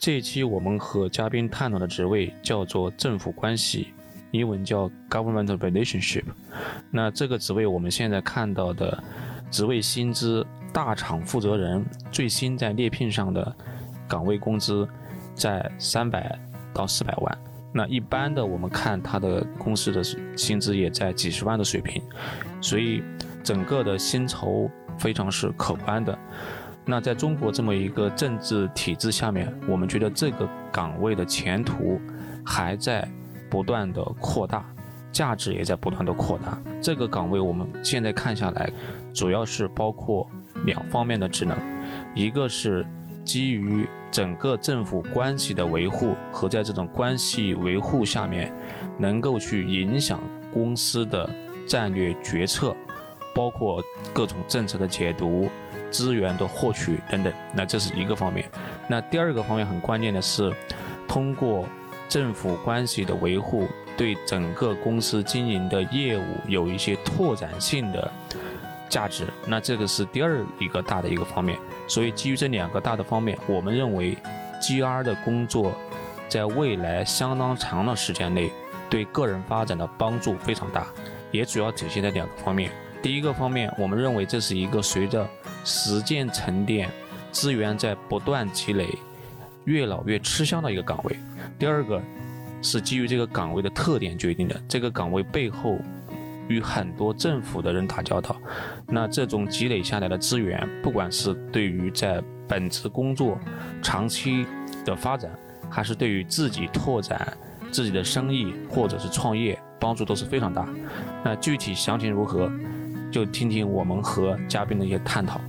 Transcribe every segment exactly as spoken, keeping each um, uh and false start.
这一期我们和嘉宾探讨的职位叫做政府关系，英文叫 Government Relationship。 那这个职位我们现在看到的职位薪资，大厂负责人最新在猎聘上的岗位工资在三百到四百万，那一般的我们看他的公司的薪资也在几十万的水平，所以整个的薪酬非常是可观的。那在中国这么一个政治体制下面，我们觉得这个岗位的前途还在不断的扩大，价值也在不断的扩大。这个岗位我们现在看下来，主要是包括两方面的职能，一个是基于整个政府关系的维护，和在这种关系维护下面能够去影响公司的战略决策，包括各种政策的解读、资源的获取等等，那这是一个方面。那第二个方面很关键的是，通过政府关系的维护，对整个公司经营的业务有一些拓展性的价值，那这个是第二一个大的一个方面。所以基于这两个大的方面，我们认为 G R 的工作在未来相当长的时间内对个人发展的帮助非常大，也主要体现在两个方面。第一个方面，我们认为这是一个随着实践沉淀、资源在不断积累、越老越吃香的一个岗位。第二个是基于这个岗位的特点决定的，这个岗位背后与很多政府的人打交道，那这种积累下来的资源，不管是对于在本职工作长期的发展，还是对于自己拓展自己的生意或者是创业，帮助都是非常大。那具体详情如何，就听听我们和嘉宾的一些探讨。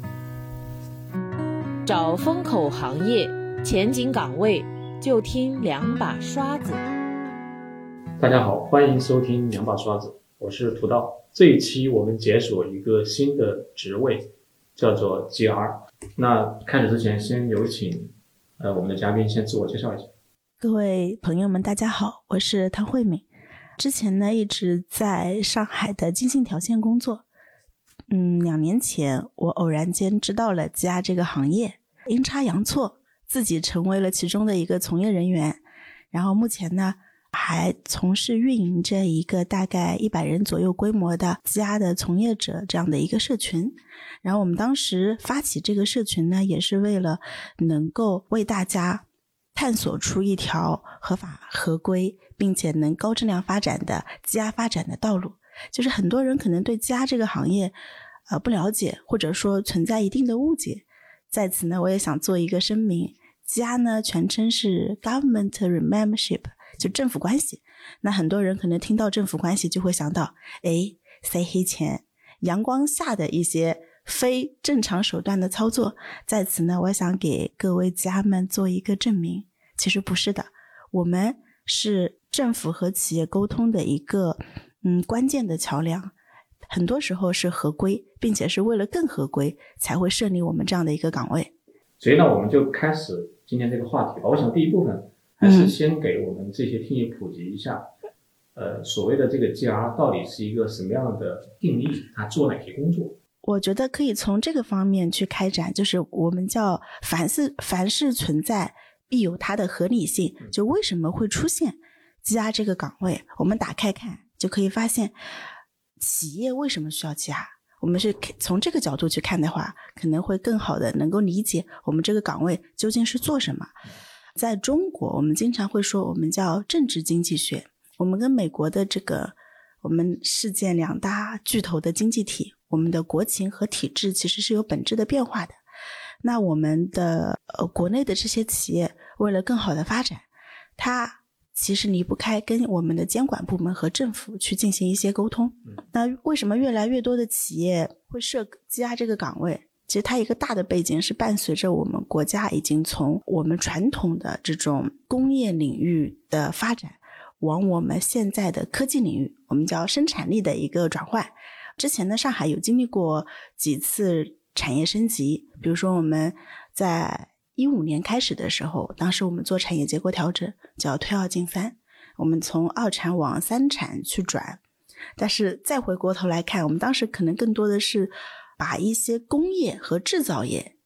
找风口行业前景岗位，就听两把刷子。 大家好，欢迎收听两把刷子，我是涂道。这一期我们解锁一个新的职位，叫做 G R。 那开始之前，先有请呃我们的嘉宾先自我介绍一下。 各位朋友们大家好，我是汤慧敏。之前呢一直在上海的金信条线工作，嗯，两年前我偶然间知道了G R这个行业，阴差阳错自己成为了其中的一个从业人员，然后目前呢还从事运营着一个大概一百人左右规模的G R的从业者这样的一个社群。然后我们当时发起这个社群呢，也是为了能够为大家探索出一条合法合规并且能高质量发展的G R发展的道路。就是很多人可能对G R这个行业呃不了解，或者说存在一定的误解。在此呢，我也想做一个声明， G R 呢全称是 Government Relationship， 就政府关系。那很多人可能听到政府关系就会想到诶塞黑钱，阳光下的一些非正常手段的操作。在此呢，我想给各位G R们做一个证明，其实不是的，我们是政府和企业沟通的一个嗯关键的桥梁，很多时候是合规，并且是为了更合规才会设立我们这样的一个岗位。 所以呢，我们就开始今天这个话题吧。我想第一部分还是先给我们这些听友普及一下，嗯、呃，所谓的这个 G R 到底是一个什么样的定义，它做哪些工作？ 我觉得可以从这个方面去开展，就是我们叫凡事凡事存在必有它的合理性，就为什么会出现 G R 这个岗位，我们打开看就可以发现企业为什么需要 G R。 我们是从这个角度去看的话，可能会更好的能够理解我们这个岗位究竟是做什么。在中国我们经常会说我们叫政治经济学，我们跟美国的这个我们世界两大巨头的经济体，我们的国情和体制其实是有本质的变化的。那我们的呃国内的这些企业为了更好的发展，它其实离不开跟我们的监管部门和政府去进行一些沟通。那为什么越来越多的企业会设 G R 这个岗位？其实它一个大的背景是伴随着我们国家已经从我们传统的这种工业领域的发展，往我们现在的科技领域，我们叫生产力的一个转换。之前呢，上海有经历过几次产业升级，比如说我们在一五年开始的时候，当时我们做产业结构调整，叫推二进三，我们从二产往三产去转。但是再回过头来看，我们当时可能更多的是把一些工业和制造业我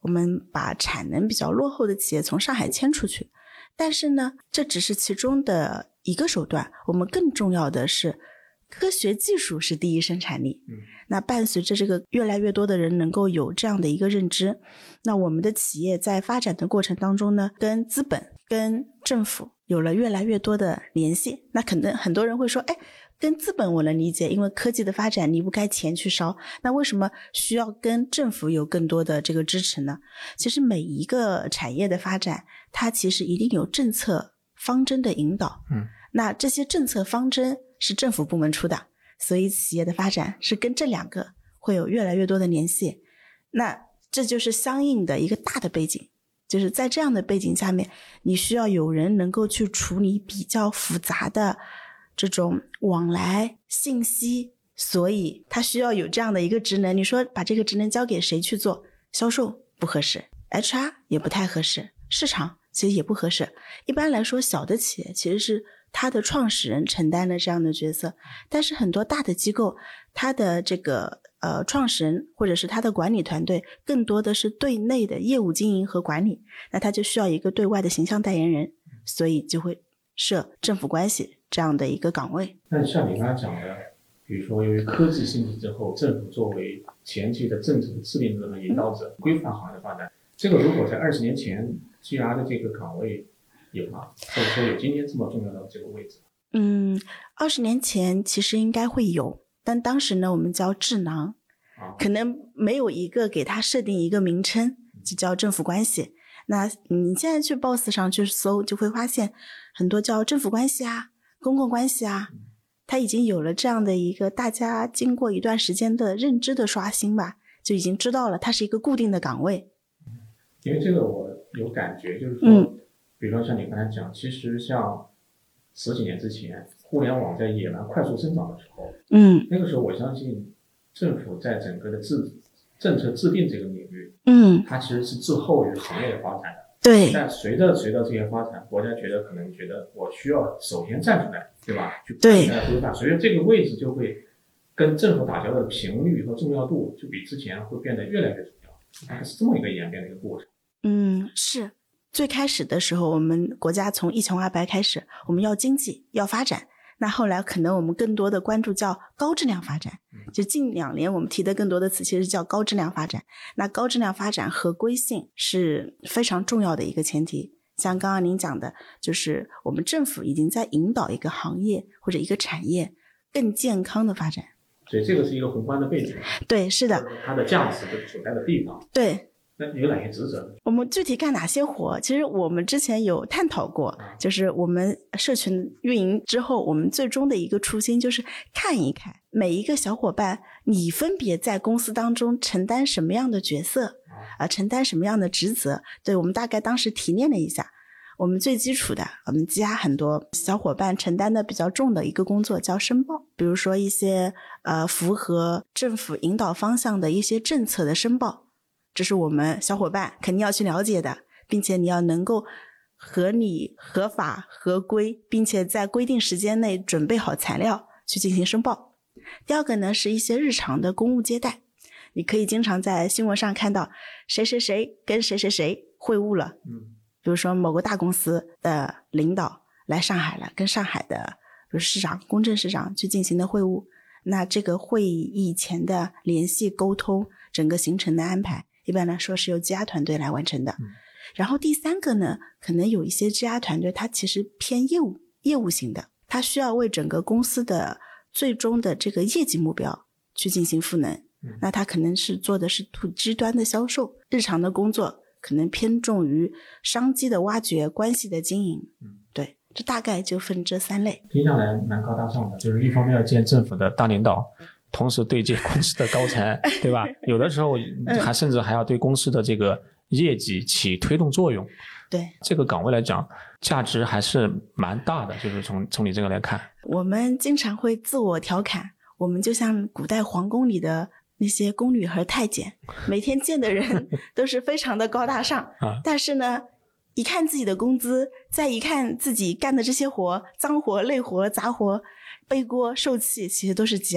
我们把产能比较落后的企业从上海迁出去。但是呢，这只是其中的一个手段，我们更重要的是科学技术是第一生产力。 嗯， 那伴随着这个越来越多的人能够有这样的一个认知，那我们的企业在发展的过程当中呢，跟资本跟政府有了越来越多的联系。那可能很多人会说，哎，跟资本我能理解，因为科技的发展离不开钱去烧，那为什么需要跟政府有更多的这个支持呢？其实每一个产业的发展，它其实一定有政策方针的引导。 嗯， 那这些政策方针是政府部门出的，所以企业的发展是跟这两个会有越来越多的联系。那这就是相应的一个大的背景，就是在这样的背景下面，你需要有人能够去处理比较复杂的这种往来信息，所以他需要有这样的一个职能。你说把这个职能交给谁去做？销售不合适， H R 也不太合适，市场其实也不合适。一般来说，小的企业其实是他的创始人承担了这样的角色，但是很多大的机构，他的这个呃创始人或者是他的管理团队更多的是对内的业务经营和管理，那他就需要一个对外的形象代言人，所以就会设政府关系这样的一个岗位。 那像你刚才讲的，比如说由于科技兴起之后，政府作为前期的政策的制定者和引导者，规范行业的发展，这个如果在二十年前 G R 的这个岗位有吗？或者说有今天这么重要的这个位置？ 嗯，二十年前其实应该会有，但当时呢，我们叫智囊， 啊、 可能没有一个给它设定一个名称，就叫政府关系。那你现在去 B O S S 上去搜，就会发现很多叫政府关系啊、公共关系啊，它已经有了这样的一个大家经过一段时间的认知的刷新吧，就已经知道了它是一个固定的岗位。 因为这个我有感觉，就是说、 嗯、 比如说像你刚才讲，其实像十几年之前互联网在野蛮快速增长的时候， 嗯那个时候我相信政府在整个的制政策制定这个领域， 嗯， 它其实是滞后于行业的发展的。 对， 但随着随着这些发展，国家觉得可能觉得我需要首先站出来，对吧？去对规范，所以这个位置就会跟政府打交道的频率和重要度就比之前会变得越来越重要，大概是这么一个演变的一个过程。 嗯，是。最开始的时候，我们国家从一穷二白开始，我们要经济要发展，那后来可能我们更多的关注叫高质量发展，就近两年我们提的更多的词其实叫高质量发展。那高质量发展合规性是非常重要的一个前提，像刚刚您讲的，就是我们政府已经在引导一个行业或者一个产业更健康的发展。 所以这个是一个宏观的背景。 对，是的， 它的价值的所在的地方。 对。 那有哪些职责？ 我们具体干哪些活？其实我们之前有探讨过，就是我们社群运营之后，我们最终的一个初心就是看一看每一个小伙伴，你分别在公司当中承担什么样的角色，啊、呃，承担什么样的职责。对，我们大概当时提炼了一下，我们最基础的，我们积压很多小伙伴承担的比较重的一个工作叫申报，比如说一些呃符合政府引导方向的一些政策的申报。这是我们小伙伴肯定要去了解的，并且你要能够合理、合法、合规，并且在规定时间内准备好材料去进行申报。第二个呢，是一些日常的公务接待，你可以经常在新闻上看到谁谁谁跟谁谁谁会晤了， 嗯， 比如说某个大公司的领导来上海了，跟上海的比如市长、公正市长去进行的会晤，那这个会议以前的联系沟通，整个行程的安排，一般来说是由 G R 团队来完成的。 嗯、 然后第三个呢，可能有一些 G R 团队它其实偏业务业务型的，它需要为整个公司的最终的这个业绩目标去进行赋能、 嗯、 那它可能是做的是 to G 端的销售，日常的工作可能偏重于商机的挖掘、关系的经营、嗯、对，这大概就分这三类。 听下来蛮高大上的， 就是一方面要见政府的大领导，同时对接公司的高层，对吧？有的时候还甚至还要对公司的这个业绩起推动作用。 对， 这个岗位来讲，价值还是蛮大的，就是从从你这个来看。 我们经常会自我调侃，我们就像古代皇宫里的那些宫女和太监，每天见的人都是非常的高大上啊， 但是呢，一看自己的工资，再一看自己干的这些活，脏活、累活、杂活，背锅受气，其实都是 G R。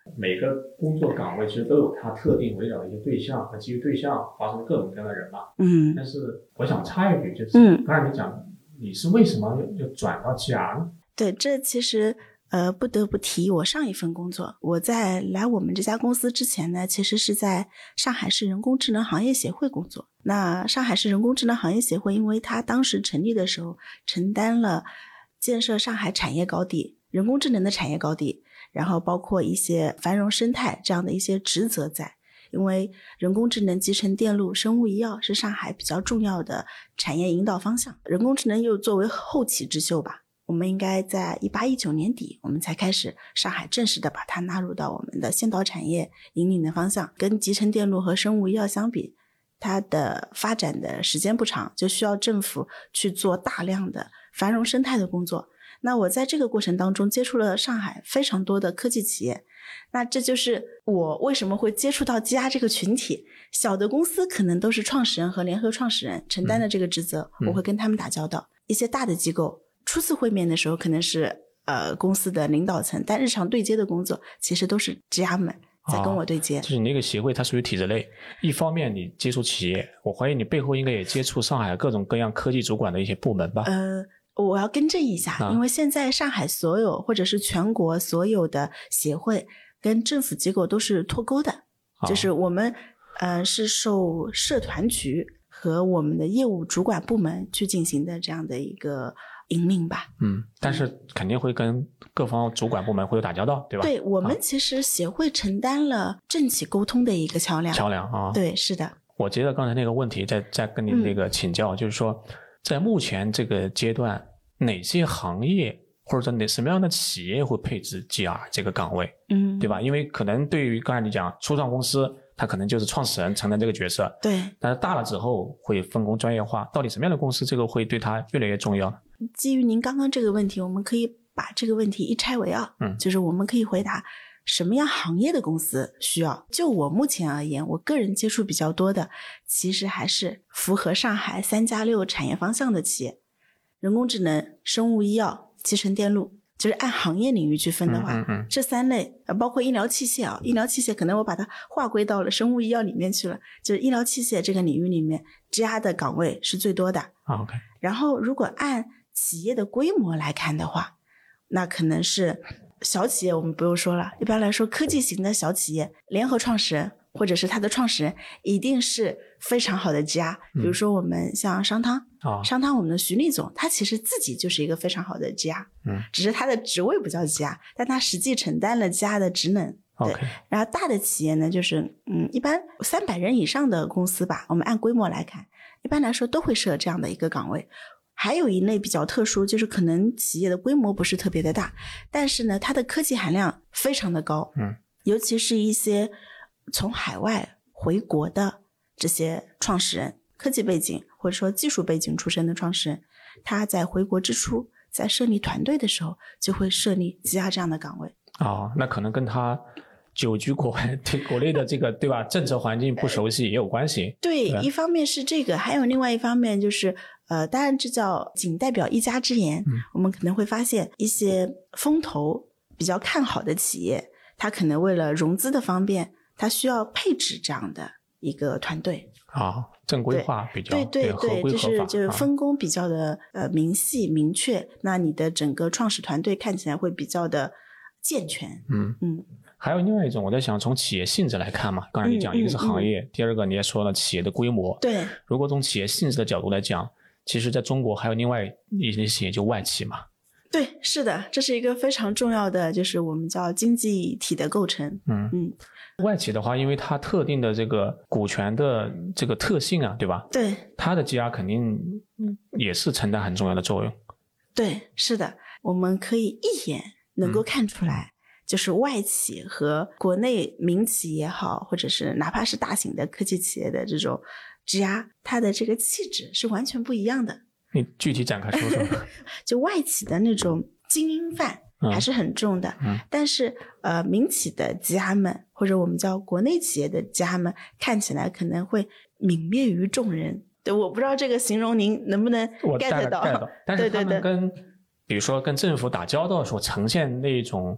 每个工作岗位其实都有它特定围绕的一些对象和基于对象发生各种各样的人嘛。 嗯， 但是我想插一句，就是嗯刚才你讲你是为什么要要转到 G R 呢？ 对，这其实呃不得不提我上一份工作。我在来我们这家公司之前呢，其实是在上海市人工智能行业协会工作。那上海市人工智能行业协会，因为它当时成立的时候承担了建设上海产业高地、人工智能的产业高地，然后包括一些繁荣生态这样的一些职责在。因为人工智能、集成电路、生物医药是上海比较重要的产业引导方向，人工智能又作为后起之秀吧，我们应该在一八一九年底我们才开始上海正式的把它纳入到我们的先导产业引领的方向。跟集成电路和生物医药相比，它的发展的时间不长，就需要政府去做大量的繁荣生态的工作。那我在这个过程当中接触了上海非常多的科技企业，那这就是我为什么会接触到积压这个群体。小的公司可能都是创始人和联合创始人承担的这个职责、嗯、我会跟他们打交道。一些大的机构初次会面的时候可能是呃公司的领导层，但日常对接的工作其实都是积压们在跟我对接、 哦、就是你那个协会它属于体制内，一方面你接触企业，我怀疑你背后应该也接触上海各种各样科技主管的一些部门吧。 呃我要更正一下、啊、因为现在上海所有或者是全国所有的协会跟政府机构都是脱钩的、啊、就是我们呃是受社团局和我们的业务主管部门去进行的这样的一个引领吧。 嗯，但是肯定会跟各方主管部门会有打交道，对吧？ 对，我们其实协会承担了政企沟通的一个桥梁。 桥梁啊， 对，是的。 我接着刚才那个问题再再跟你那个请教、嗯、就是说在目前这个阶段，哪些行业或者说哪什么样的企业会配置 G R 这个岗位？嗯，对吧？因为可能对于刚才你讲初创公司，他可能就是创始人承担这个角色， 对。 但是大了之后会分工专业化，到底什么样的公司这个会对他越来越重要？ 基于您刚刚这个问题，我们可以把这个问题一拆为二，嗯，就是我们可以回答什么样行业的公司需要。就我目前而言，我个人接触比较多的其实还是符合上海三加六产业方向的企业，人工智能、生物医药、集成电路，就是按行业领域去分的话，嗯嗯嗯这三类包括医疗器械啊，医疗器械可能我把它划归到了生物医药里面去了，就是医疗器械这个领域里面 G R 的岗位是最多的、 oh, OK。 然后如果按企业的规模来看的话，那可能是小企业我们不用说了，一般来说科技型的小企业，联合创始人或者是他的创始人一定是非常好的 G R、嗯、比如说我们像商汤、哦、商汤我们的徐立总，他其实自己就是一个非常好的 G R、嗯、只是他的职位不叫 G R， 但他实际承担了 G R 的职能。对， okay. 然后大的企业呢，就是嗯，一般三百人以上的公司吧，我们按规模来看，一般来说都会设这样的一个岗位。还有一类比较特殊，就是可能企业的规模不是特别的大，但是呢，它的科技含量非常的高，嗯，尤其是一些从海外回国的这些创始人，科技背景或者说技术背景出身的创始人，他在回国之初，在设立团队的时候，就会设立 G R 这样的岗位。 哦，那可能跟他久居国外，对国内的这个对吧政策环境不熟悉也有关系。 对，对一方面是这个，还有另外一方面就是呃，当然这叫仅代表一家之言、嗯、我们可能会发现一些风投比较看好的企业，它可能为了融资的方便，它需要配置这样的一个团队啊、哦，正规化比较对对对对， 合规合法就是就是分工比较的、啊、呃明细明确，那你的整个创始团队看起来会比较的健全。嗯嗯。 还有另外一种，我在想从企业性质来看嘛，刚才你讲、嗯、一个是行业、嗯嗯、第二个你也说了企业的规模。 对， 如果从企业性质的角度来讲，其实在中国还有另外一些企业就外企嘛。 对，是的，这是一个非常重要的，就是我们叫经济体的构成。嗯嗯， 外企的话，因为它特定的这个股权的这个特性啊，对吧？ 对， 它的 G R 肯定也是承担很重要的作用。 对，是的，我们可以一眼能够看出来、嗯、就是外企和国内民企也好，或者是哪怕是大型的科技企业的这种 G R， 它的这个气质是完全不一样的。 你具体展开说说。 就外企的那种精英范还是很重的、嗯嗯、但是呃，民企的 G R 们或者我们叫国内企业的 G R 们看起来可能会泯灭于众人。对，我不知道这个形容您能不能 get 到。 但是他们跟对对对比如说跟政府打交道的时候呈现那种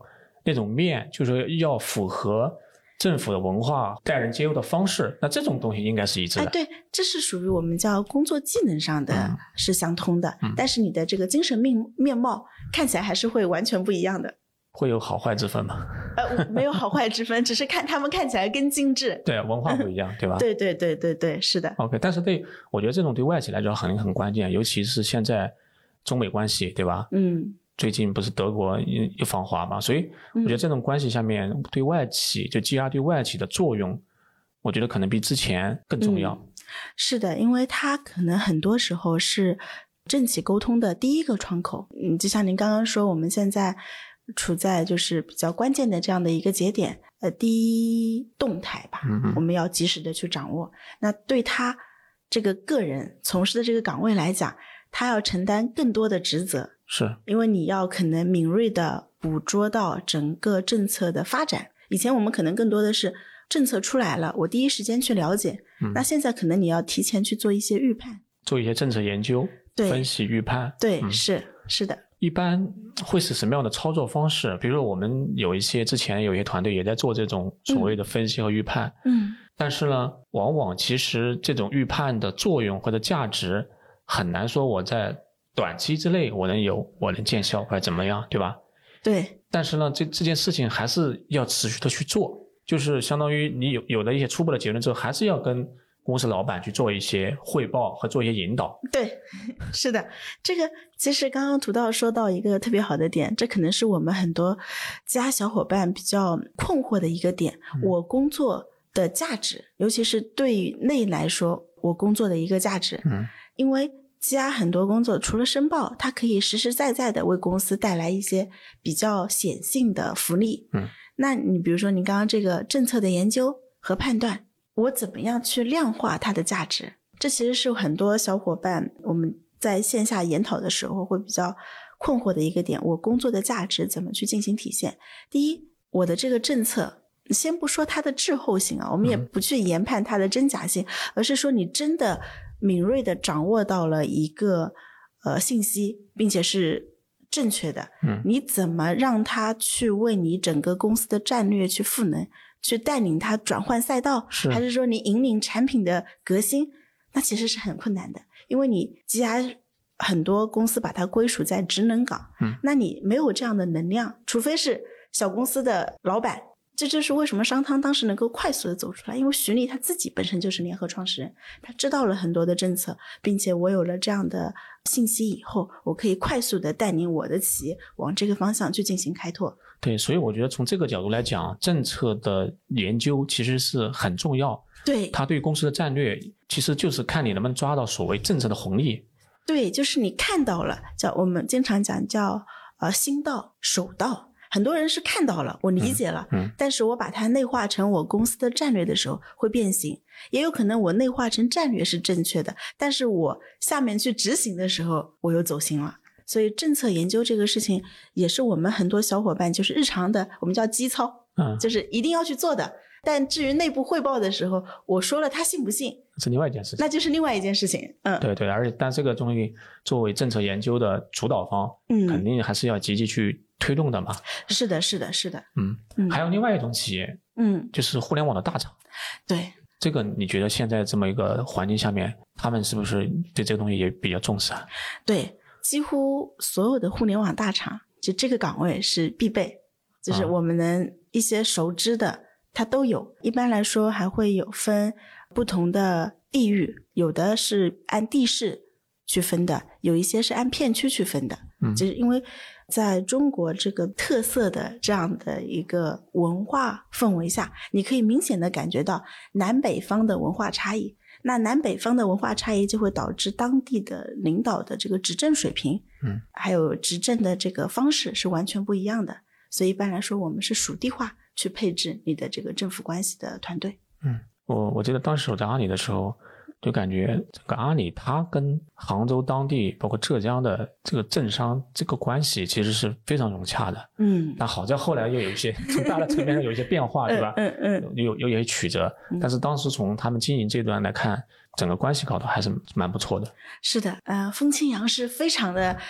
那种面，就是要符合政府的文化待人接物的方式，那这种东西应该是一致的。 哎，对，这是属于我们叫工作技能上的、嗯、是相通的、嗯，但是你的这个精神面面貌看起来还是会完全不一样的。 会有好坏之分吗？ 呃，没有好坏之分，只是看他们看起来更精致。 对，文化不一样，对吧？ 对对对对对，是的。 OK， 但是对，我觉得这种对外企来讲很很关键，尤其是现在中美关系，对吧？ 嗯。 最近不是德国又防华嘛，所以我觉得这种关系下面对外企、嗯、就 G R 对外企的作用，我觉得可能比之前更重要。 嗯、是的，因为它可能很多时候是政企沟通的第一个窗口。嗯，就像您刚刚说，我们现在处在就是比较关键的这样的一个节点，呃，第一动态吧， 嗯、 我们要及时的去掌握。那对他这个个人从事的这个岗位来讲，他要承担更多的职责。 是，因为你要可能敏锐的捕捉到整个政策的发展。以前我们可能更多的是政策出来了，我第一时间去了解、嗯、那现在可能你要提前去做一些预判， 做一些政策研究， 对， 分析预判。 对、 嗯、 是是的。 一般会是什么样的操作方式？比如说我们有一些之前有一些团队也在做这种所谓的分析和预判， 嗯， 但是呢往往其实这种预判的作用或者价值很难说我在短期之内我能有我能见效或者怎么样，对吧？ 对。 但是呢这这件事情还是要持续的去做，就是相当于你有有了一些初步的结论之后，还是要跟公司老板去做一些汇报和做一些引导。 对，是的。这个其实刚刚涂道说到一个特别好的点，这可能是我们很多家小伙伴比较困惑的一个点、嗯、我工作的价值，尤其是对内来说我工作的一个价值。 嗯， 因为家很多工作除了申报，它可以实实在在的为公司带来一些比较显性的福利。 嗯， 那你比如说你刚刚这个政策的研究和判断，我怎么样去量化它的价值？这其实是很多小伙伴我们在线下研讨的时候会比较困惑的一个点，我工作的价值怎么去进行体现？第一，我的这个政策先不说它的滞后性啊，我们也不去研判它的真假性、嗯、而是说你真的敏锐的掌握到了一个呃信息，并且是正确的， 嗯， 你怎么让它去为你整个公司的战略去赋能，去带领它转换赛道， 是还是说你引领产品的革新？那其实是很困难的，因为你 G R 很多公司把它归属在职能岗， 嗯， 那你没有这样的能量，除非是小公司的老板。这就是为什么商汤当时能够快速的走出来，因为徐丽他自己本身就是联合创始人，他知道了很多的政策，并且我有了这样的信息以后，我可以快速的带领我的企业往这个方向去进行开拓。 对，所以我觉得从这个角度来讲，政策的研究其实是很重要。 对， 它对公司的战略其实就是看你能不能抓到所谓政策的红利。 对，就是你看到了，叫我们经常讲叫呃心到手到。很多人是看到了，我理解了， 嗯嗯、 但是我把它内化成我公司的战略的时候会变形，也有可能我内化成战略是正确的，但是我下面去执行的时候我又走心了。所以政策研究这个事情也是我们很多小伙伴就是日常的我们叫基操、 嗯、 就是一定要去做的，但至于内部汇报的时候我说了他信不信是另外一件事情， 那就是另外一件事情。嗯， 对对，而且但这个东西作为政策研究的主导方， 嗯， 肯定还是要积极去推动的嘛。 是的是的是的。 嗯嗯， 还有另外一种企业， 嗯， 就是互联网的大厂。 对， 这个你觉得现在这么一个环境下面，他们是不是对这个东西也比较重视啊？ 对，几乎所有的互联网大厂就这个岗位是必备，就是我们能一些熟知的、啊、它都有。一般来说还会有分不同的地域，有的是按地市去分的，有一些是按片区去分的。 嗯， 就是因为在中国这个特色的这样的一个文化氛围下，你可以明显的感觉到南北方的文化差异。那南北方的文化差异就会导致当地的领导的这个执政水平， 嗯， 还有执政的这个方式是完全不一样的。所以一般来说，我们是属地化去配置你的这个政府关系的团队。 嗯，我我记得当时我在阿里的时候，就感觉整个阿里它跟杭州当地包括浙江的这个政商这个关系其实是非常融洽的。 嗯， 但好在后来又有一些从大的层面上有一些变化，对吧？ 嗯嗯， 有有一些曲折，但是当时从他们经营这段来看，整个关系搞得还是蛮不错的。 是的，呃，风清扬是非常的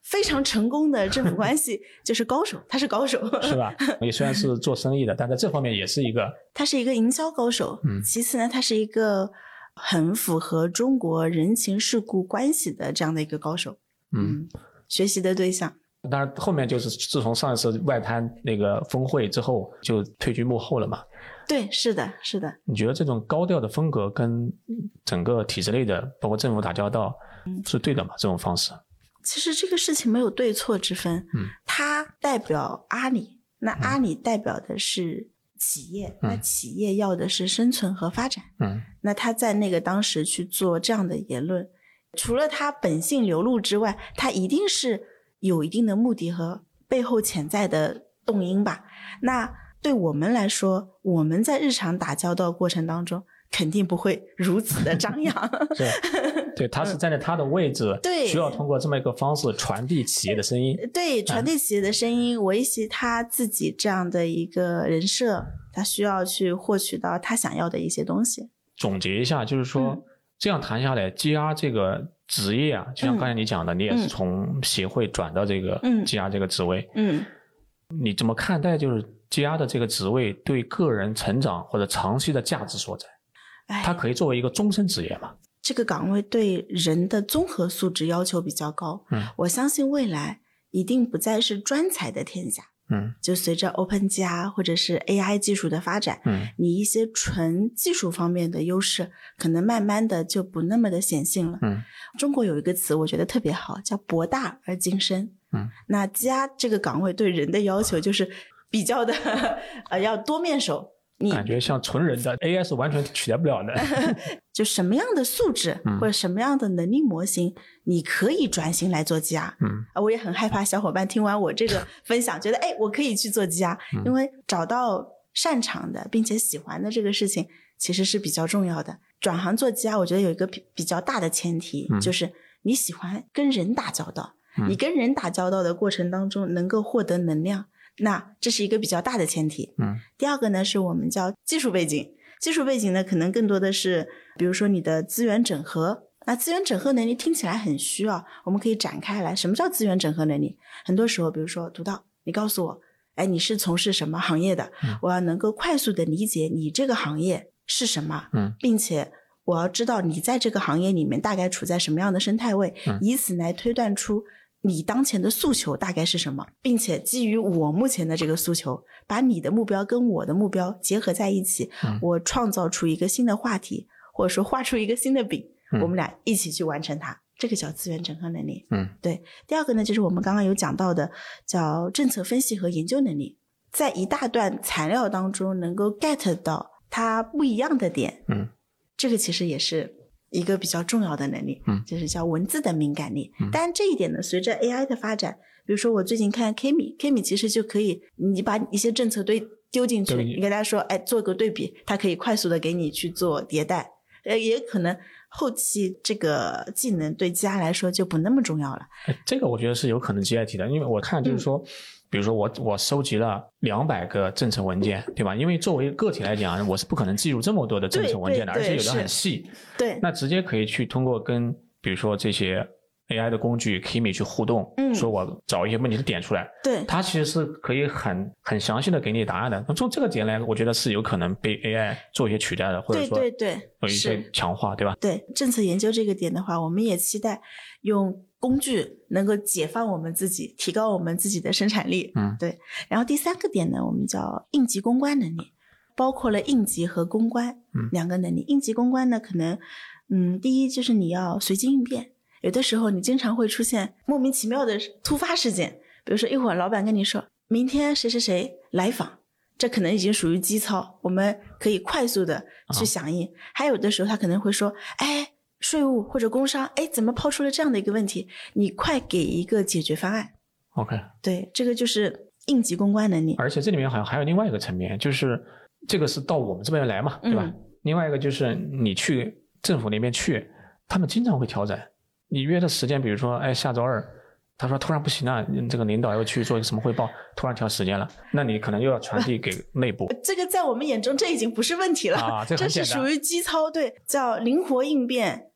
非常成功的政府关系就是高手，他是高手， 是吧？也虽然是做生意的，但在这方面也是一个， 他是一个营销高手。 嗯， 其次呢，他是一个很符合中国人情世故关系的这样的一个高手。 嗯， 嗯，学习的对象。 当然后面就是自从上一次外滩那个峰会之后就退居幕后了嘛。 对，是的，是的。 你觉得这种高调的风格跟整个体制内的包括政府打交道是对的吗？这种方式？ 其实这个事情没有对错之分。 嗯， 它代表阿里，那阿里代表的是企业，嗯，那企业要的是生存和发展。 嗯， 那他在那个当时去做这样的言论，除了他本性流露之外，他一定是有一定的目的和背后潜在的动因吧。那对我们来说，我们在日常打交道过程当中肯定不会如此的张扬。 对，对，他是站在他的位置， 对， 需要通过这么一个方式传递企业的声音。 对，传递企业的声音，维系他自己这样的一个人设，他需要去获取到他想要的一些东西。 总结一下，就是说，嗯，这样谈下来 G R 这个职业啊，就像刚才你讲的，嗯，你也是从协会转到这个 G R 这个职位。嗯，你怎么看待就是 G R 的这个职位对个人成长或者长期的价值所在？它可以作为一个终身职业吗？ 这个岗位对人的综合素质要求比较高。嗯，我相信未来一定不再是专才的天下。嗯，就随着 Open 加或者是 A I 技术的发展，嗯，你一些纯技术方面的优势可能慢慢的就不那么的显性了。嗯，中国有一个词我觉得特别好，叫博大而精深。嗯，那 G R 这个岗位对人的要求就是比较的呃要多面手。你感觉像纯人的 A I 是完全取代不了的。 就什么样的素质，嗯，或者什么样的能力模型你可以转型来做 G R。 嗯，我也很害怕小伙伴听完我这个分享觉得哎，我可以去做 G R。 因为找到擅长的并且喜欢的这个事情其实是比较重要的。转行做 G R 我觉得有一个比较大的前提，嗯，就是你喜欢跟人打交道，嗯，你跟人打交道的过程当中能够获得能量，那这是一个比较大的前提。嗯，第二个呢是我们叫技术背景。技术背景呢可能更多的是比如说你的资源整合。那资源整合能力听起来很虚啊，我们可以展开来。什么叫资源整合能力？很多时候比如说读到你告诉我哎，你是从事什么行业的，嗯，我要能够快速的理解你这个行业是什么，嗯，并且我要知道你在这个行业里面大概处在什么样的生态位，嗯，以此来推断出你当前的诉求大概是什么，并且基于我目前的这个诉求，把你的目标跟我的目标结合在一起，嗯，我创造出一个新的话题，或者说画出一个新的饼，嗯，我们俩一起去完成它，这个叫资源整合能力。嗯，对。第二个呢就是我们刚刚有讲到的叫政策分析和研究能力，在一大段材料当中能够 get 到它不一样的点。嗯，这个其实也是一个比较重要的能力，嗯，就是叫文字的敏感力。当然这一点呢随着 A I 的发展，比如说我最近看 Kimi Kimi 其实就可以你把一些政策堆丢进去，你跟他说哎做个对比，它可以快速的给你去做迭代。呃，也可能后期这个技能对 G R 来说就不那么重要了。 这个我觉得是有可能 G R 提的，因为我看就是说、嗯、比如说我我收集了两百个政策文件，对吧？因为作为个体来讲我是不可能记录这么多的政策文件的，而且有的很细。 对， 那直接可以去通过跟比如说这些 A I 的工具 Kimi 去互动、嗯、说我找一些问题的点出来， 对， 它其实是可以很很详细的给你答案的。那从这个点来我觉得是有可能被 A I 做一些取代的，或者说对对对有一些强化，对吧？ 对，政策研究这个点的话，我们也期待用工具能够解放我们自己，提高我们自己的生产力。嗯，对。然后第三个点呢，我们叫应急公关能力，包括了应急和公关、嗯、两个能力。应急公关呢，可能嗯，第一就是你要随机应变，有的时候你经常会出现莫名其妙的突发事件，比如说一会儿老板跟你说明天谁谁谁来访，这可能已经属于机操，我们可以快速的去响应、啊、还有的时候他可能会说哎，税务或者工商哎，怎么抛出了这样的一个问题，你快给一个解决方案。 OK， 对，这个就是应急公关能力。 而且这里面好像还有另外一个层面，就是这个是到我们这边来嘛，对吧、嗯、另外一个就是你去政府那边去，他们经常会调整你约的时间，比如说哎，下周二他说突然不行了，这个领导要去做一个什么汇报，突然调时间了，那你可能又要传递给内部。 这个在我们眼中这已经不是问题了、啊、 这, 这是属于机操，对，叫灵活应变，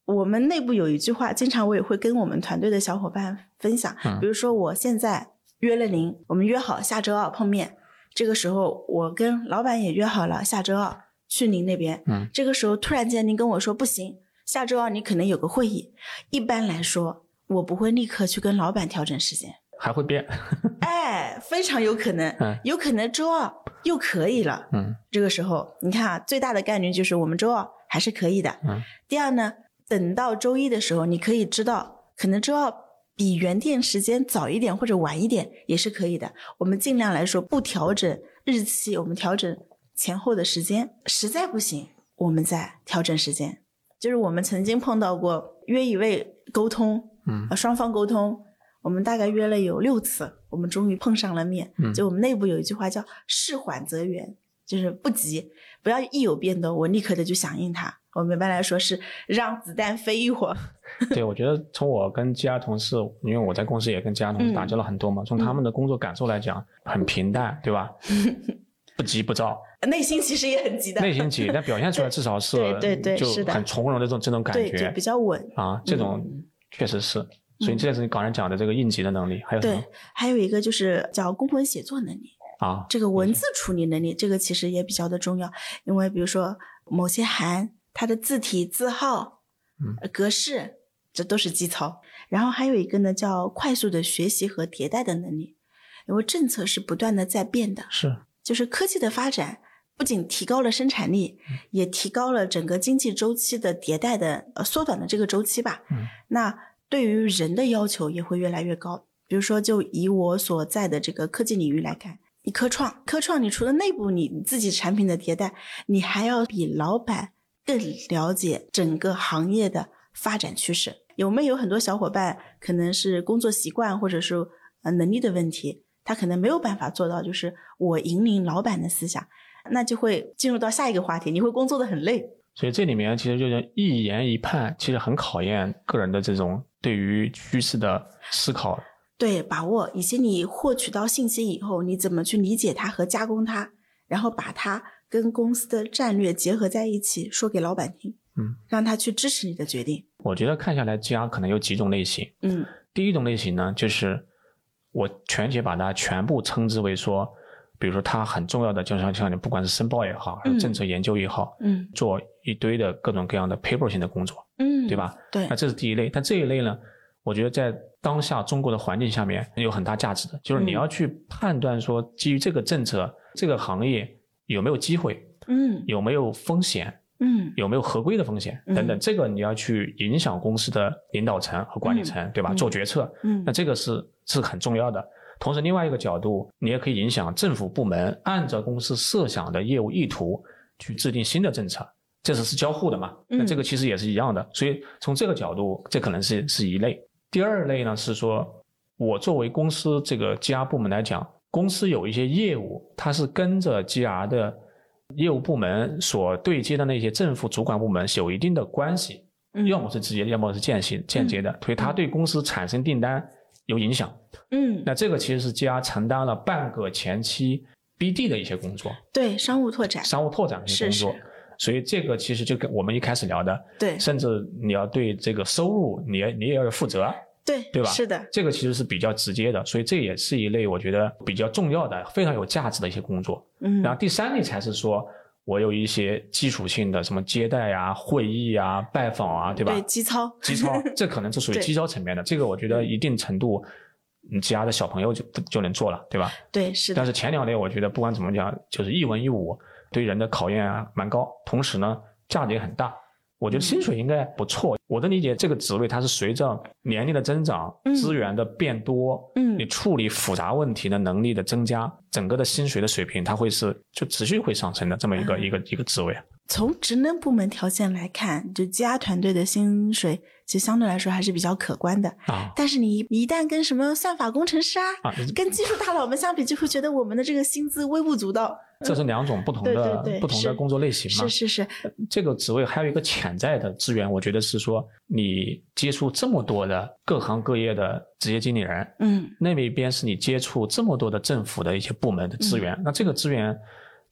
我们内部有一句话，经常我也会跟我们团队的小伙伴分享， 嗯、 比如说我现在约了您，我们约好下周二碰面，这个时候我跟老板也约好了下周二去您那边， 嗯， 这个时候突然间您跟我说不行，下周二你可能有个会议，一般来说我不会立刻去跟老板调整时间， 还会变哎，非常有可能、 嗯、 有可能周二又可以了， 嗯， 这个时候你看啊，最大的概率就是我们周二还是可以的， 嗯， 第二呢，等到周一的时候你可以知道可能周二比原定时间早一点或者晚一点也是可以的，我们尽量来说不调整日期，我们调整前后的时间，实在不行我们再调整时间。就是我们曾经碰到过约一位沟通， 嗯， 呃，双方沟通，我们大概约了有六次，我们终于碰上了面。 嗯， 就我们内部有一句话叫事缓则圆，就是不急，不要一有变动我立刻的去响应它。我们一般来说是让子弹飞一会儿。 对，我觉得从我跟其他同事，因为我在公司也跟其他同事打交道很多嘛，嗯、从他们的工作感受来讲，很平淡，对吧？不急不躁， 内心其实也很急的， 内心急，但表现出来至少是对对对， 就很从容的这种这种感觉， 对，就比较稳啊，这种确实是。嗯、所以这是你刚才讲的这个应急的能力，还有什么？ 对，还有一个就是叫公文写作能力啊， 这个文字处理能力，这个其实也比较的重要，因为比如说某些函它的字体、字号、 嗯、 格式，这都是基操。然后还有一个呢，叫快速的学习和迭代的能力，因为政策是不断的在变的， 是。 就是科技的发展不仅提高了生产力，嗯、也提高了整个经济周期的迭代的呃缩短的这个周期吧。 嗯， 那对于人的要求也会越来越高。比如说，就以我所在的这个科技领域来看，你科创，科创你除了内部你自己产品的迭代，你还要比老板更了解整个行业的发展趋势。有没有很多小伙伴可能是工作习惯或者是呃能力的问题？他可能没有办法做到就是我引领老板的思想，那就会进入到下一个话题，你会工作的很累。 所以这里面其实就是一言一判，其实很考验个人的这种对于趋势的思考， 对，把握，以及你获取到信息以后你怎么去理解它和加工它，然后把它跟公司的战略结合在一起说给老板听， 嗯，让他去支持你的决定。我觉得看下来 G R 可能有几种类型， 嗯， 第一种类型呢，就是我全且把它全部称之为说，比如说它很重要的，就像像你不管是申报也好，还是政策研究也好， 嗯， 做一堆的各种各样的 paper 性的工作， 嗯， 对吧？ 对， 那这是第一类。但这一类呢，我觉得在当下中国的环境下面有很大价值的，就是你要去判断说，基于这个政策，嗯、这个行业有没有机会， 嗯， 有没有风险。 嗯， 有没有合规的风险等等，这个你要去影响公司的领导层和管理层， 嗯、 对吧？ 嗯、 做决策， 嗯， 那这个是是很重要的。同时，另外一个角度，你也可以影响政府部门按照公司设想的业务意图去制定新的政策，这是是交互的嘛？那这个其实也是一样的。所以从这个角度，这可能是是一类。第二类呢是说，我作为公司这个 G R 部门来讲，公司有一些业务，它是跟着 G R 的业务部门所对接的那些政府主管部门是有一定的关系， 嗯、 要么是直接，要么是间接间接的，嗯、所以它对公司产生订单有影响。 嗯， 那这个其实是 G R 承担了半个前期 B D 的一些工作， 对，商务拓展， 商务拓展的一些工作。是是，所以这个其实就跟我们一开始聊的， 对， 甚至你要对这个收入，你也你也要负责。 对， 对吧？ 是的， 这个其实是比较直接的，所以这也是一类我觉得比较重要的、非常有价值的一些工作。 嗯， 然后第三类才是说，我有一些基础性的什么接待啊、会议啊、拜访啊，对吧？ 对，基操， 基操，这可能是属于基操层面的。这个我觉得一定程度，嗯，其他的小朋友就就能做了，对吧？ 对，是的。 但是前两类我觉得不管怎么讲，就是一文一武，对人的考验啊蛮高，同时呢价值也很大。我觉得薪水应该不错。嗯、我的理解，这个职位它是随着年龄的增长、 嗯、 资源的变多， 嗯， 你处理复杂问题的能力的增加，整个的薪水的水平它会是就持续会上升的这么一个、嗯、一个一个职位。 从职能部门条件来看，就 G R 团队的薪水其实相对来说还是比较可观的啊。 但是你一旦跟什么算法工程师啊，啊跟技术大佬们相比，就会觉得我们的这个薪资微不足道。 这是两种不同的、 嗯、对对对不同的工作类型嘛。 是是是。 这个职位还有一个潜在的资源，我觉得是说你接触这么多的各行各业的职业经理人， 嗯， 那一边是你接触这么多的政府的一些部门的资源，嗯、那这个资源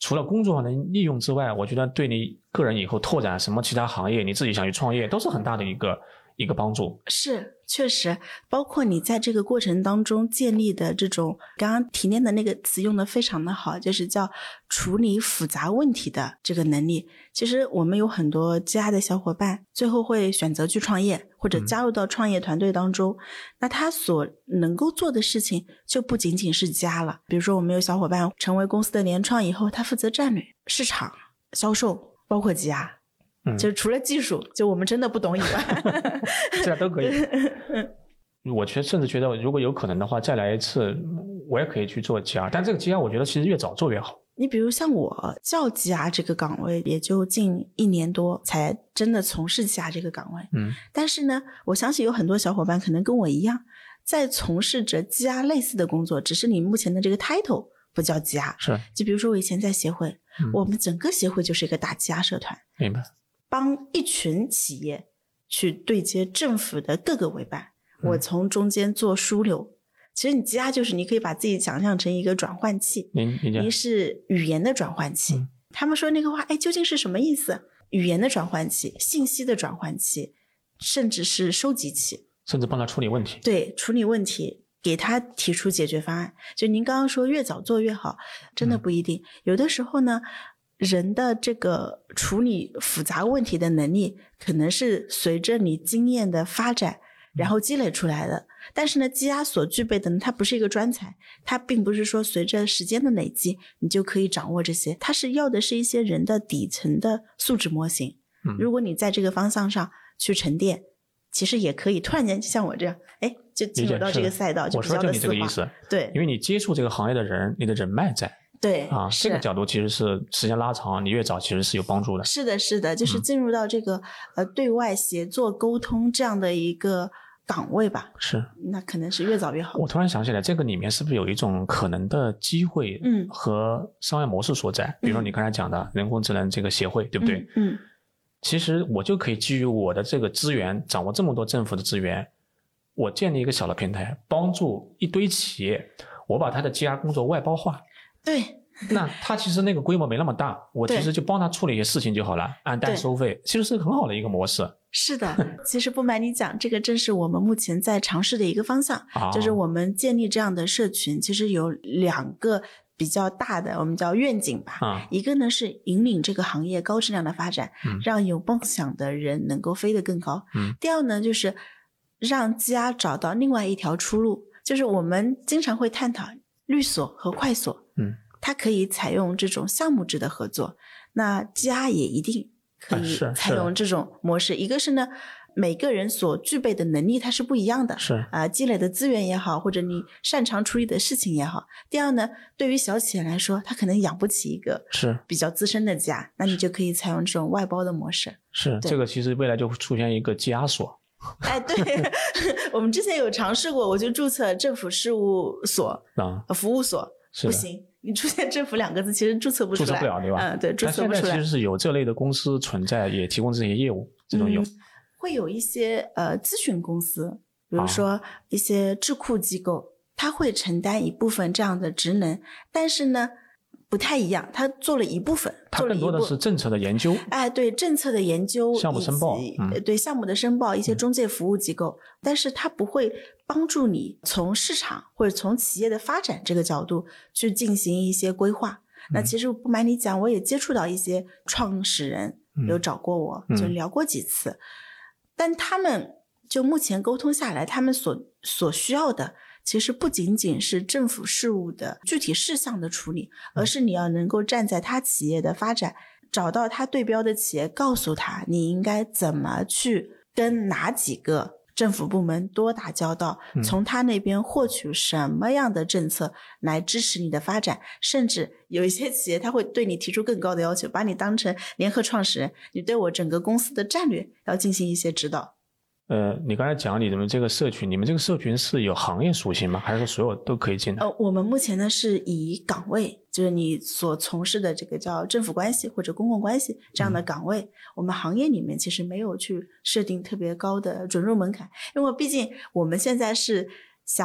除了工作上的利用之外，我觉得对你个人以后拓展什么其他行业，你自己想去创业，都是很大的一个一个帮助。 是，确实，包括你在这个过程当中建立的这种，刚刚提炼的那个词用的非常的好，就是叫处理复杂问题的这个能力。其实我们有很多G R的小伙伴最后会选择去创业，或者加入到创业团队当中，嗯、那他所能够做的事情就不仅仅是G R了。比如说我们有小伙伴成为公司的联创以后，他负责战略、市场、销售，包括G R。嗯，就除了技术，就我们真的不懂以外， 这样都可以。我觉得甚至觉得，如果有可能的话，再来一次，我也可以去做G R。但这个G R，我觉得其实越早做越好。 你比如像我叫G R这个岗位，也就近一年多才真的从事G R这个岗位。 嗯， 但是呢，我相信有很多小伙伴可能跟我一样，在从事着G R类似的工作，只是你目前的这个 title 不叫G R。 是， 就比如说我以前在协会， 嗯、 我们整个协会就是一个大G R社团。 明白。 帮一群企业去对接政府的各个委办，我从中间做枢纽。其实你G R就是你可以把自己想象成一个转换器，你是语言的转换器、嗯、他们说那个话，哎，究竟是什么意思？语言的转换器，信息的转换器，甚至是收集器， 甚至帮他处理问题。 对，处理问题，给他提出解决方案。就您刚刚说越早做越好，真的不一定、嗯、有的时候呢，人的这个处理复杂问题的能力可能是随着你经验的发展然后积累出来的，但是呢G R所具备的呢，它不是一个专才，它并不是说随着时间的累积你就可以掌握这些，它是要的是一些人的底层的素质模型、嗯、如果你在这个方向上去沉淀，其实也可以突然间像我这样，哎，就进入到这个赛道，就比较的丝滑。我说就你这个意思，对， 因为你接触这个行业的人，你的人脉在， 对啊，这个角度其实是时间拉长，你越早其实是有帮助的。 是的，是的，就是进入到这个、嗯、呃对外协作沟通这样的一个岗位吧。 是， 那可能是越早越好。 我突然想起来，这个里面是不是有一种可能的机会嗯和商业模式所在？嗯、比如说你刚才讲的人工智能这个协会，对不对？ 嗯。嗯其实我就可以基于我的这个资源，掌握这么多政府的资源，我建立一个小的平台，帮助一堆企业，我把他的 G R 工作外包化。 对。 那他其实那个规模没那么大，我其实就帮他处理一些事情就好了，按单收费，其实是很好的一个模式。 是的，其实不瞒你讲，这个正是我们目前在尝试的一个方向、哦、就是我们建立这样的社群，其实有两个比较大的我们叫愿景吧、 嗯、 一个呢是引领这个行业高质量的发展、 嗯、 让有梦想的人能够飞得更高、 嗯、 第二呢就是让G R找到另外一条出路，就是我们经常会探讨律所和快所， 嗯， 它可以采用这种项目制的合作，那 G R 也一定可以采用这种模式、啊、一个是呢每个人所具备的能力它是不一样的， 是啊、呃，积累的资源也好，或者你擅长处理的事情也好。第二呢，对于小企业来说，它可能养不起一个是比较资深的G R，那你就可以采用这种外包的模式。 是，这个其实未来就会出现一个G R所。 哎，对，我们之前有尝试过，我就注册政府事务所啊、 呃，服务所，不行。你出现政府两个字其实注册不出来， 注册不了对吧？ 嗯，对，注册不出来。 但现在其实是有这类的公司存在，也提供这些业务，这种有、嗯、 会有一些呃咨询公司，比如说一些智库机构、啊、它会承担一部分这样的职能，但是呢不太一样，它做了一部分， 它更多的是政策的研究。 哎，对，政策的研究， 项目申报， 嗯、对项目的申报，一些中介服务机构、嗯，但是它不会帮助你从市场或者从企业的发展这个角度去进行一些规划。嗯、那其实不瞒你讲，我也接触到一些创始人，嗯、有找过我，就聊过几次，嗯、但他们就目前沟通下来，他们所所需要的。其实不仅仅是政府事务的具体事项的处理，而是你要能够站在他企业的发展，找到他对标的企业，告诉他你应该怎么去跟哪几个政府部门多打交道，从他那边获取什么样的政策来支持你的发展，甚至有一些企业他会对你提出更高的要求，把你当成联合创始人，你对我整个公司的战略要进行一些指导。 呃，你刚才讲你们这个社群，你们这个社群是有行业属性吗？还是说所有都可以进来？ 呃，我们目前呢是以岗位，就是你所从事的这个叫政府关系或者公共关系这样的岗位，嗯、我们行业里面其实没有去设定特别高的准入门槛，因为毕竟我们现在是想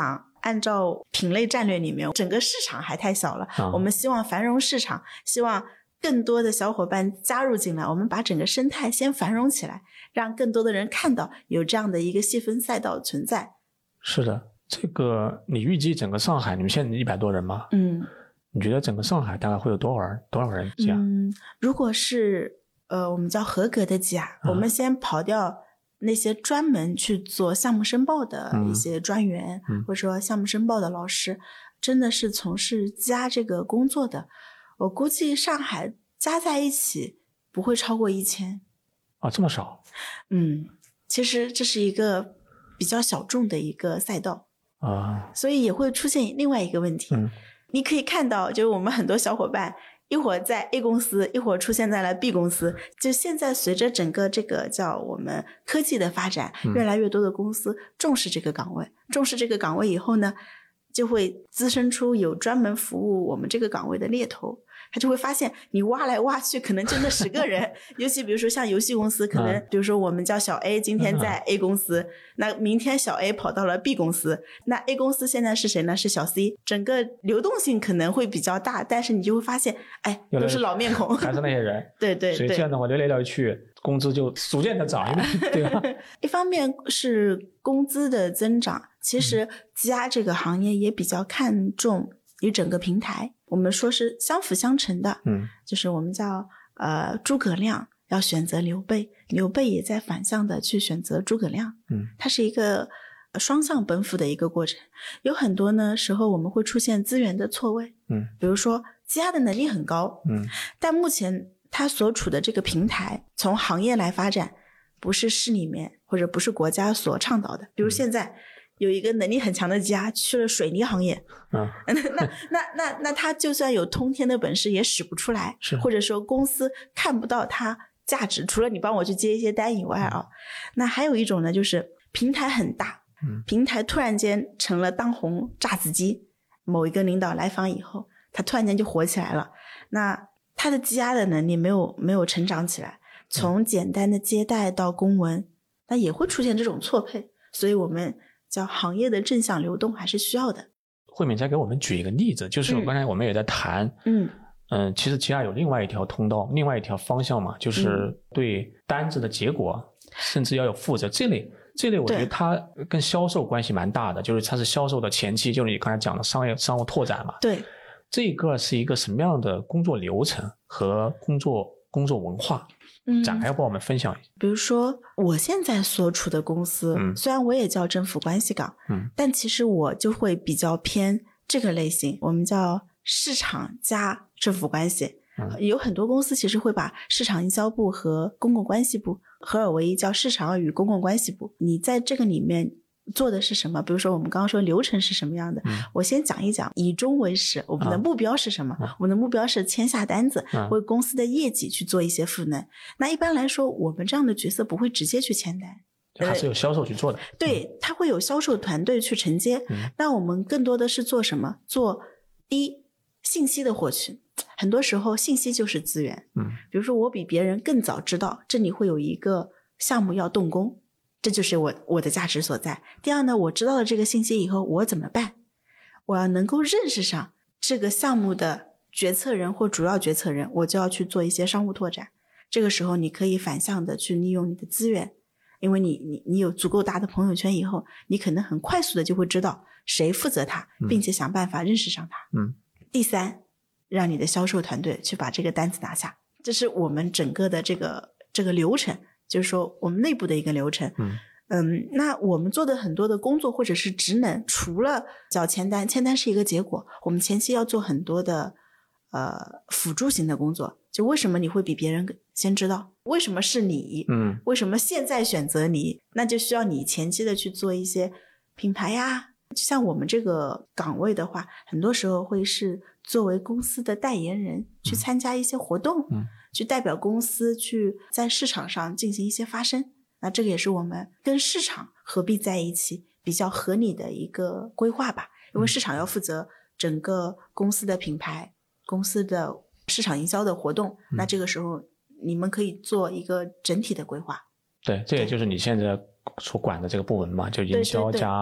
按照品类战略里面，整个市场还太小了、啊、我们希望繁荣市场，希望更多的小伙伴加入进来，我们把整个生态先繁荣起来，让更多的人看到有这样的一个细分赛道存在。 是的，这个你预计整个上海，你们现在一百多人吗？ 嗯， 你觉得整个上海大概会有多少人多少人这样？ 嗯，如果是呃我们叫合格的 G R、嗯、我们先跑掉那些专门去做项目申报的一些专员、嗯、或者说项目申报的老师，真的是从事 G R 这个工作的，我估计上海加在一起不会超过一千。 啊，这么少？ 嗯，其实这是一个比较小众的一个赛道啊， 所以也会出现另外一个问题。 嗯， 你可以看到，就是我们很多小伙伴一会儿在 A 公司，一会儿出现在了 B 公司。就现在随着整个这个叫我们科技的发展，越来越多的公司重视这个岗位，嗯、重视这个岗位以后呢，就会滋生出有专门服务我们这个岗位的猎头。他就会发现你挖来挖去可能就那十个人尤其比如说像游戏公司，可能比如说我们叫小 A 今天在 A 公司、嗯、那明天小 A 跑到了 B 公司，那 A 公司现在是谁呢？是小 C， 整个流动性可能会比较大，但是你就会发现哎，都是老面孔， 还是那些人对对对， 所以这样的话聊来聊去工资就逐渐的涨对吧一方面是工资的增长，其实 G R 这个行业也比较看重一整个平台，我们说是相辅相成的， 嗯， 就是我们叫呃诸葛亮要选择刘备，刘备也在反向的去选择诸葛亮， 嗯， 它是一个双向奔赴的一个过程。有很多呢时候我们会出现资源的错位， 嗯， 比如说 G R 的能力很高， 嗯， 但目前它所处的这个平台从行业来发展不是市里面或者不是国家所倡导的，比如现在、嗯有一个能力很强的 G R 去了水泥行业， 嗯， 那那那那他就算有通天的本事也使不出来， 是或者说公司看不到他价值，除了你帮我去接一些单以外啊、嗯，那还有一种呢，就是平台很大， 嗯， 平台突然间成了当红炸子鸡，某一个领导来访以后，他突然间就火起来了，那他的 G R 的能力没有没有成长起来，从简单的接待到公文，那也会出现这种错配，所以我们叫行业的正向流动还是需要的。 慧敏再给我们举一个例子，就是刚才我们也在谈， 嗯嗯、呃，其实 G R 有另外一条通道，另外一条方向嘛，就是对单子的结果、嗯、甚至要有负责，这类这类我觉得它跟销售关系蛮大的，就是它是销售的前期，就是你刚才讲的商业商务拓展嘛。 对， 这个是一个什么样的工作流程和工作工作文化？展开帮我们分享一下、嗯、 比如说我现在所处的公司、嗯、虽然我也叫政府关系岗、 嗯、 但其实我就会比较偏这个类型，我们叫市场加政府关系、嗯、有很多公司其实会把市场营销部和公共关系部合二为一，叫市场与公共关系部。你在这个里面做的是什么？比如说我们刚刚说流程是什么样的、嗯、我先讲一讲，以终为始，我们的目标是什么、啊、我们的目标是签下单子、啊、为公司的业绩去做一些赋能。那一般来说我们这样的角色不会直接去签单， 还是有销售去做的。 对，他会有销售团队去承接、嗯、那我们更多的是做什么？做第一，信息的获取。很多时候信息就是资源， 嗯， 比如说我比别人更早知道这里会有一个项目要动工，这就是我我的价值所在。第二呢，我知道了这个信息以后我怎么办？我要能够认识上这个项目的决策人或主要决策人，我就要去做一些商务拓展。这个时候你可以反向的去利用你的资源，因为你你你有足够大的朋友圈以后，你可能很快速的就会知道谁负责它，并且想办法认识上它。 嗯。 第三，让你的销售团队去把这个单子拿下，这是我们整个的这个这个流程，就是说我们内部的一个流程。 嗯嗯，那我们做的很多的工作或者是职能，除了叫签单，签单是一个结果，我们前期要做很多的呃辅助型的工作。就为什么你会比别人先知道？为什么是你？ 嗯， 为什么现在选择你？那就需要你前期的去做一些品牌呀。就像我们这个岗位的话，很多时候会是作为公司的代言人去参加一些活动， 嗯， 去代表公司去在市场上进行一些发声。那这个也是我们跟市场合璧在一起比较合理的一个规划吧，因为市场要负责整个公司的品牌、公司的市场营销的活动，嗯，那这个时候你们可以做一个整体的规划。 对，这也就是你现在所管的这个部门嘛，就营销加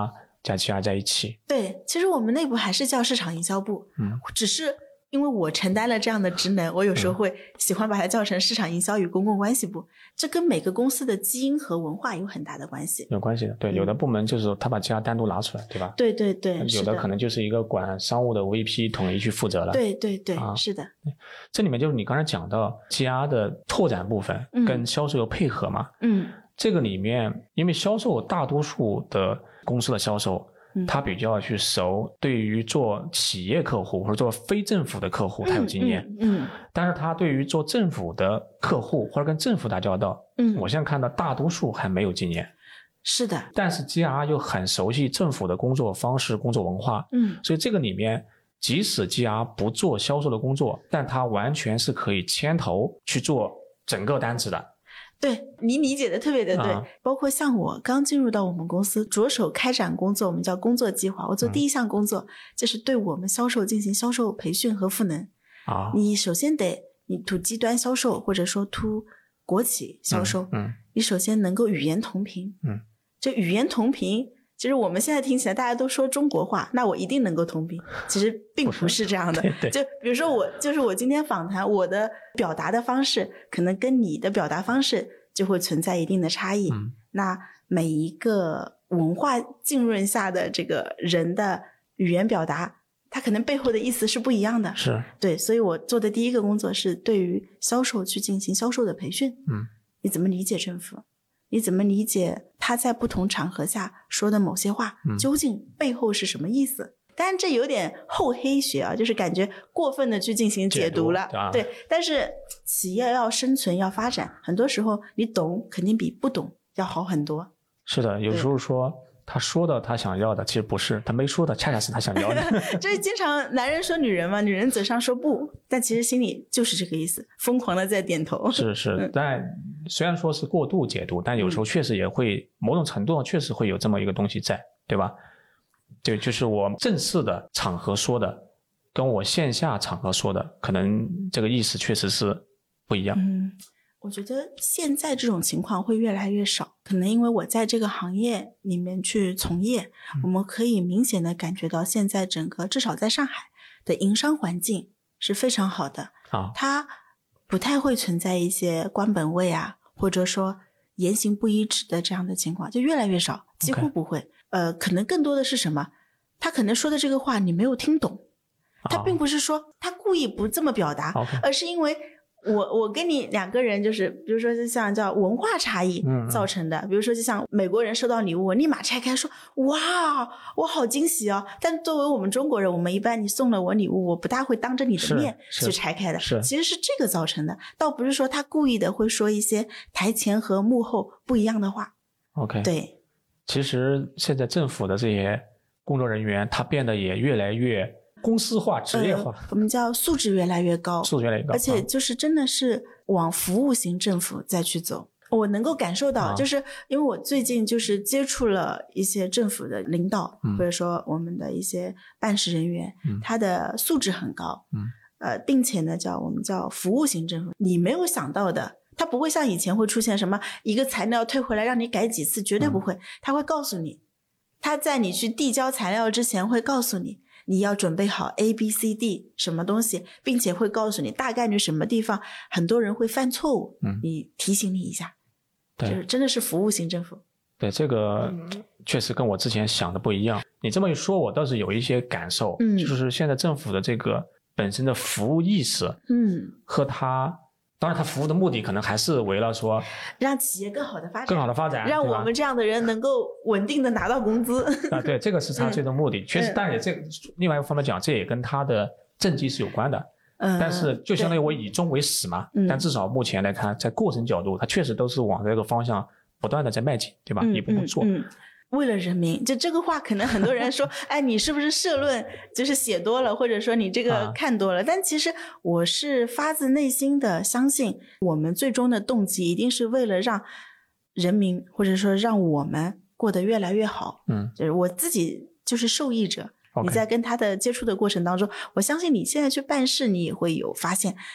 加 G R 在一起。 对，其实我们内部还是叫市场营销部， 嗯， 只是因为我承担了这样的职能，我有时候会喜欢把它叫成市场营销与公共关系部。这跟每个公司的基因和文化有很大的关系。 有关系的，对，有的部门就是他把 G R 单独拿出来，对吧？ 对对对， 有的可能就是一个管商务的 V P 统一去负责了。 对对对， 啊、 是的。 这里面就是你刚才讲到 G R 的拓展部分跟销售有配合嘛？ 嗯， 这个里面因为销售大多数的公司的销售。他比较去熟，对于做企业客户或者做非政府的客户，他有经验。 嗯，嗯但是他对于做政府的客户或者跟政府打交道， 嗯， 我现在看到大多数还没有经验。 是的。 但是 G R 又很熟悉政府的工作方式、工作文化。 嗯， 所以这个里面，即使 G R 不做销售的工作，但他完全是可以牵头去做整个单子的。 对，你理解的特别的对、啊、包括像我刚进入到我们公司着手开展工作，我们叫工作计划，我做第一项工作、嗯、就是对我们销售进行销售培训和赋能啊。你首先得你 to 低端销售或者说 to 国企销售， 嗯, 嗯你首先能够语言同频。嗯，这语言同频其实我们现在听起来大家都说中国话，那我一定能够同频，其实并不是这样的。 对对， 就比如说我就是我今天访谈，我的表达的方式可能跟你的表达方式就会存在一定的差异。嗯，那每一个文化浸润下的这个人的语言表达，它可能背后的意思是不一样的。 是， 对，所以我做的第一个工作是对于销售去进行销售的培训。 嗯， 你怎么理解政府？你怎么理解他在不同场合下说的某些话、嗯、究竟背后是什么意思？当然这有点厚黑学啊，就是感觉过分的去进行解读了。 对、啊、 对，但是企业要生存要发展，很多时候你懂肯定比不懂要好很多。 是的，有时候说他说的他想要的其实不是，他没说的恰恰是他想要的。 这是经常男人说女人嘛，女人嘴上说不，但其实心里就是这个意思，疯狂的在点头。 是是、嗯、但虽然说是过度解读，但有时候确实也会、嗯、某种程度上确实会有这么一个东西在，对吧？对，就是我正式的场合说的跟我线下场合说的可能这个意思确实是不一样。 嗯，我觉得现在这种情况会越来越少，可能因为我在这个行业里面去从业、嗯、我们可以明显的感觉到现在整个至少在上海的营商环境是非常好的。 啊， 它不太会存在一些官本位啊，或者说言行不一致的这样的情况，就越来越少，几乎不会。Okay. 呃，可能更多的是什么？他可能说的这个话你没有听懂，他并不是说他故意不这么表达， okay. 而是因为我我跟你两个人就是比如说就像叫文化差异造成的、嗯、比如说就像美国人收到礼物，我立马拆开说哇我好惊喜哦，但作为我们中国人，我们一般你送了我礼物，我不大会当着你的面去拆开的， 是是其实是这个造成的，倒不是说他故意的会说一些台前和幕后不一样的话。 OK， 对， 其实现在政府的这些工作人员他变得也越来越公司化职业化、呃、 我们叫素质越来越高， 素质越来越高， 而且就是真的是往服务型政府再去走。我能够感受到、啊、就是因为我最近就是接触了一些政府的领导、嗯、或者说我们的一些办事人员、嗯、他的素质很高、嗯、呃，并且呢叫我们叫服务型政府，你没有想到的，他不会像以前会出现什么一个材料退回来让你改几次，绝对不会、嗯、他会告诉你，他在你去递交材料之前会告诉你你要准备好 A B C D 什么东西，并且会告诉你大概率什么地方很多人会犯错误、嗯、你提醒你一下。对，就是真的是服务型政府。 对，这个确实跟我之前想的不一样。你这么一说，我倒是有一些感受，嗯，就是现在政府的这个本身的服务意识， 嗯， 和他当然他服务的目的可能还是为了说让企业更好的发展， 更好的发展， 让我们这样的人能够稳定的拿到工资啊，对，这个是他最终目的、嗯、确实，但也这另外一方面讲，这也跟他的政绩是有关的。嗯，但是就相当于我以终为始嘛、嗯、但至少目前来看，在过程角度它确实都是往这个方向不断的在迈进，对吧？ 嗯、 一步步做、 嗯嗯、为了人民，就这个话可能很多人说哎，你是不是社论就是写多了，或者说你这个看多了、啊、但其实我是发自内心的相信，我们最终的动机一定是为了让人民或者说让我们过得越来越好。 嗯， 就是我自己就是受益者。 Okay. 你在跟他的接触的过程当中，我相信你现在去办事你也会有发现，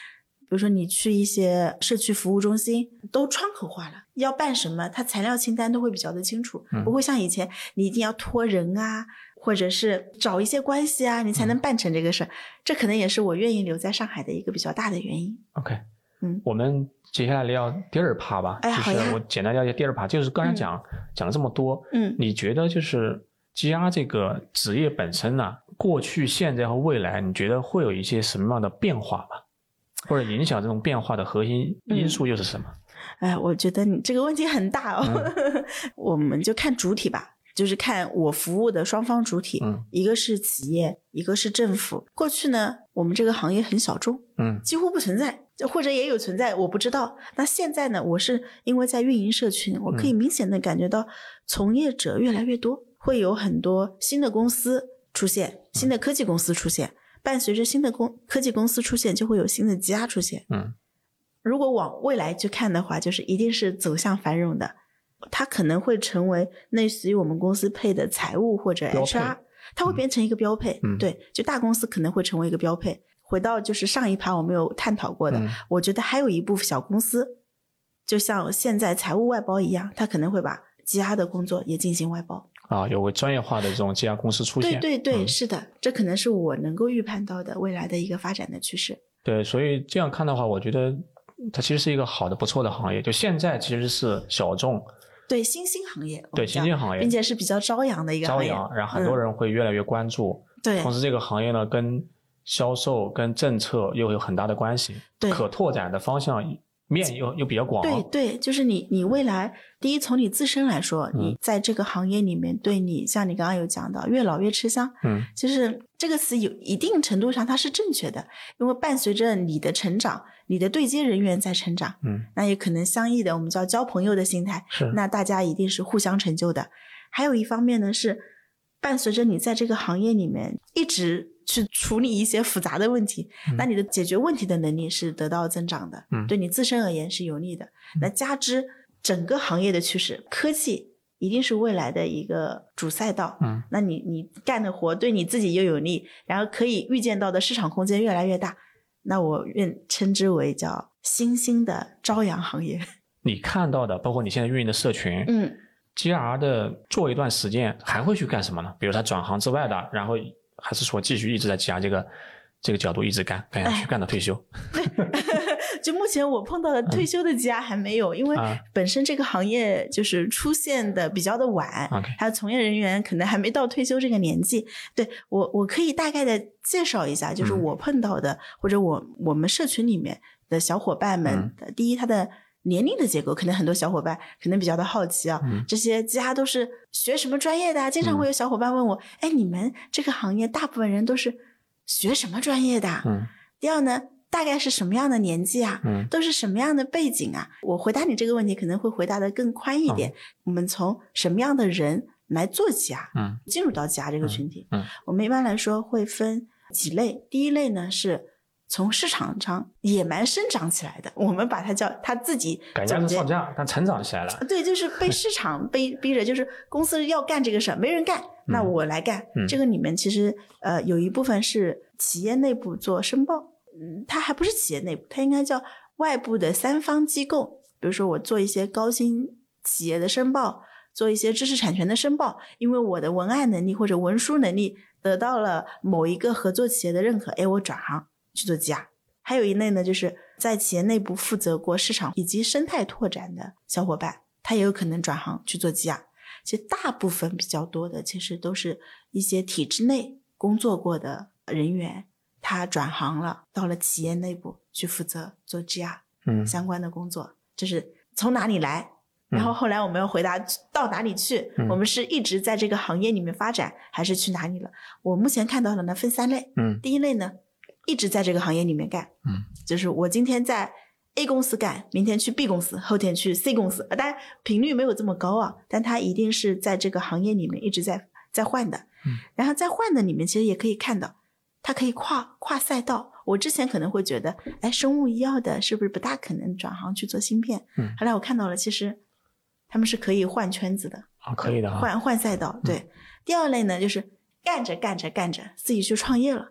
如说你去一些社区服务中心，都窗口化了，要办什么，它材料清单都会比较的清楚， 嗯、 不会像以前你一定要托人啊，或者是找一些关系啊，你才能办成这个事、嗯、这可能也是我愿意留在上海的一个比较大的原因。 OK， 嗯， 我们接下来聊第二趴吧。 哎，好呀， 就是我简单了解第二趴，就是刚才讲、嗯、讲了这么多， 嗯， 你觉得就是 G R 这个职业本身呢、啊，过去、现在和未来，你觉得会有一些什么样的变化吗？或者影响这种变化的核心因素又是什么？ 嗯、哎，我觉得你这个问题很大哦。嗯、我们就看主体吧，就是看我服务的双方主体， 嗯，一个是企业，一个是政府。过去呢，我们这个行业很小众， 嗯， 几乎不存在，或者也有存在，我不知道。那现在呢，我是因为在运营社群，我可以明显的感觉到从业者越来越多，嗯、会有很多新的公司出现，新的科技公司出现。嗯，伴随着新的公科技公司出现，就会有新的G R出现。 嗯， 如果往未来去看的话，就是一定是走向繁荣的。它可能会成为类似于我们公司配的财务或者 H R， 它会变成一个标配。 嗯， 对，就大公司可能会成为一个标配。回到就是上一趴我们有探讨过的， 嗯、 我觉得还有一部分小公司，就像现在财务外包一样，它可能会把G R的工作也进行外包。 啊，有个专业化的这种G R公司出现。 对对对、 嗯、 是的，这可能是我能够预判到的未来的一个发展的趋势。 对，所以这样看的话，我觉得它其实是一个好的不错的行业，就现在其实是小众， 对，新兴行业， 对，新兴行业， 并且是比较朝阳的一个行业， 朝阳，然后很多人会越来越关注、 嗯、对， 同时这个行业呢跟销售跟政策又有很大的关系， 对， 可拓展的方向面又又比较广。 对对，就是你你未来第一从你自身来说、嗯、你在这个行业里面，对你像你刚刚有讲到越老越吃香， 嗯， 就是这个词有一定程度上它是正确的，因为伴随着你的成长，你的对接人员在成长， 嗯， 那也可能相应的我们叫交朋友的心态， 是， 那大家一定是互相成就的。还有一方面呢，是伴随着你在这个行业里面一直去处理一些复杂的问题、嗯、那你的解决问题的能力是得到增长的、嗯、对你自身而言是有利的、嗯、那加之整个行业的趋势，科技一定是未来的一个主赛道， 嗯， 那你你干的活对你自己又有利，然后可以预见到的市场空间越来越大，那我愿称之为叫新兴的朝阳行业。 你看到的包括你现在运营的社群， 嗯 G R 的做一段时间还会去干什么呢？比如他转行之外的，然后还是说继续一直在 G R 这个这个角度一直干干下去、哎、干到退休？ 对，就目前我碰到的退休的 G R 还没有、嗯、因为本身这个行业就是出现的比较的晚、 嗯、 还有从业人员可能还没到退休这个年纪。对，我我可以大概的介绍一下，就是我碰到的、嗯、或者我我们社群里面的小伙伴们的、嗯、第一他的年龄的结构，可能很多小伙伴可能比较的好奇啊、嗯、这些G R都是学什么专业的啊？经常会有小伙伴问我、嗯、哎，你们这个行业大部分人都是学什么专业的？ 嗯， 第二呢，大概是什么样的年纪啊？ 嗯， 都是什么样的背景啊？我回答你这个问题可能会回答的更宽一点、嗯、我们从什么样的人来做G R， 嗯， 进入到G R这个群体， 嗯，嗯我们一般来说会分几类。第一类呢是从市场上野蛮生长起来的，我们把它叫他自己改价是上架，但成长起来了。对， 就是被市场被逼着，就是公司要干这个事儿，没人干，那我来干。 嗯、 这个里面其实呃有一部分是企业内部做申报，嗯，它还不是企业内部，它应该叫外部的三方机构。比如说我做一些高新企业的申报，做一些知识产权的申报，因为我的文案能力或者文书能力得到了某一个合作企业的认可，哎，我转行去做G R。还有一类呢，就是在企业内部负责过市场以及生态拓展的小伙伴，他也有可能转行去做G R。其实大部分比较多的，其实都是一些体制内工作过的人员，他转行了，到了企业内部去负责做G R 嗯相关的工作。就是从哪里来，然后后来我们要回答到哪里去、嗯、我们是一直在这个行业里面发展，还是去哪里了。我目前看到的呢分三类， 嗯， 第一类呢一直在这个行业里面干， 嗯， 就是我今天在 A 公司干，明天去 B 公司，后天去 C 公司，当然频率没有这么高啊，但它一定是在这个行业里面一直在在换的， 嗯， 然后在换的里面其实也可以看到它可以跨跨赛道。我之前可能会觉得哎，生物医药的是不是不大可能转行去做芯片， 嗯， 后来我看到了其实他们是可以换圈子的， 啊，可以的、啊、 换换赛道。对、嗯、第二类呢就是干着干着干着自己去创业了，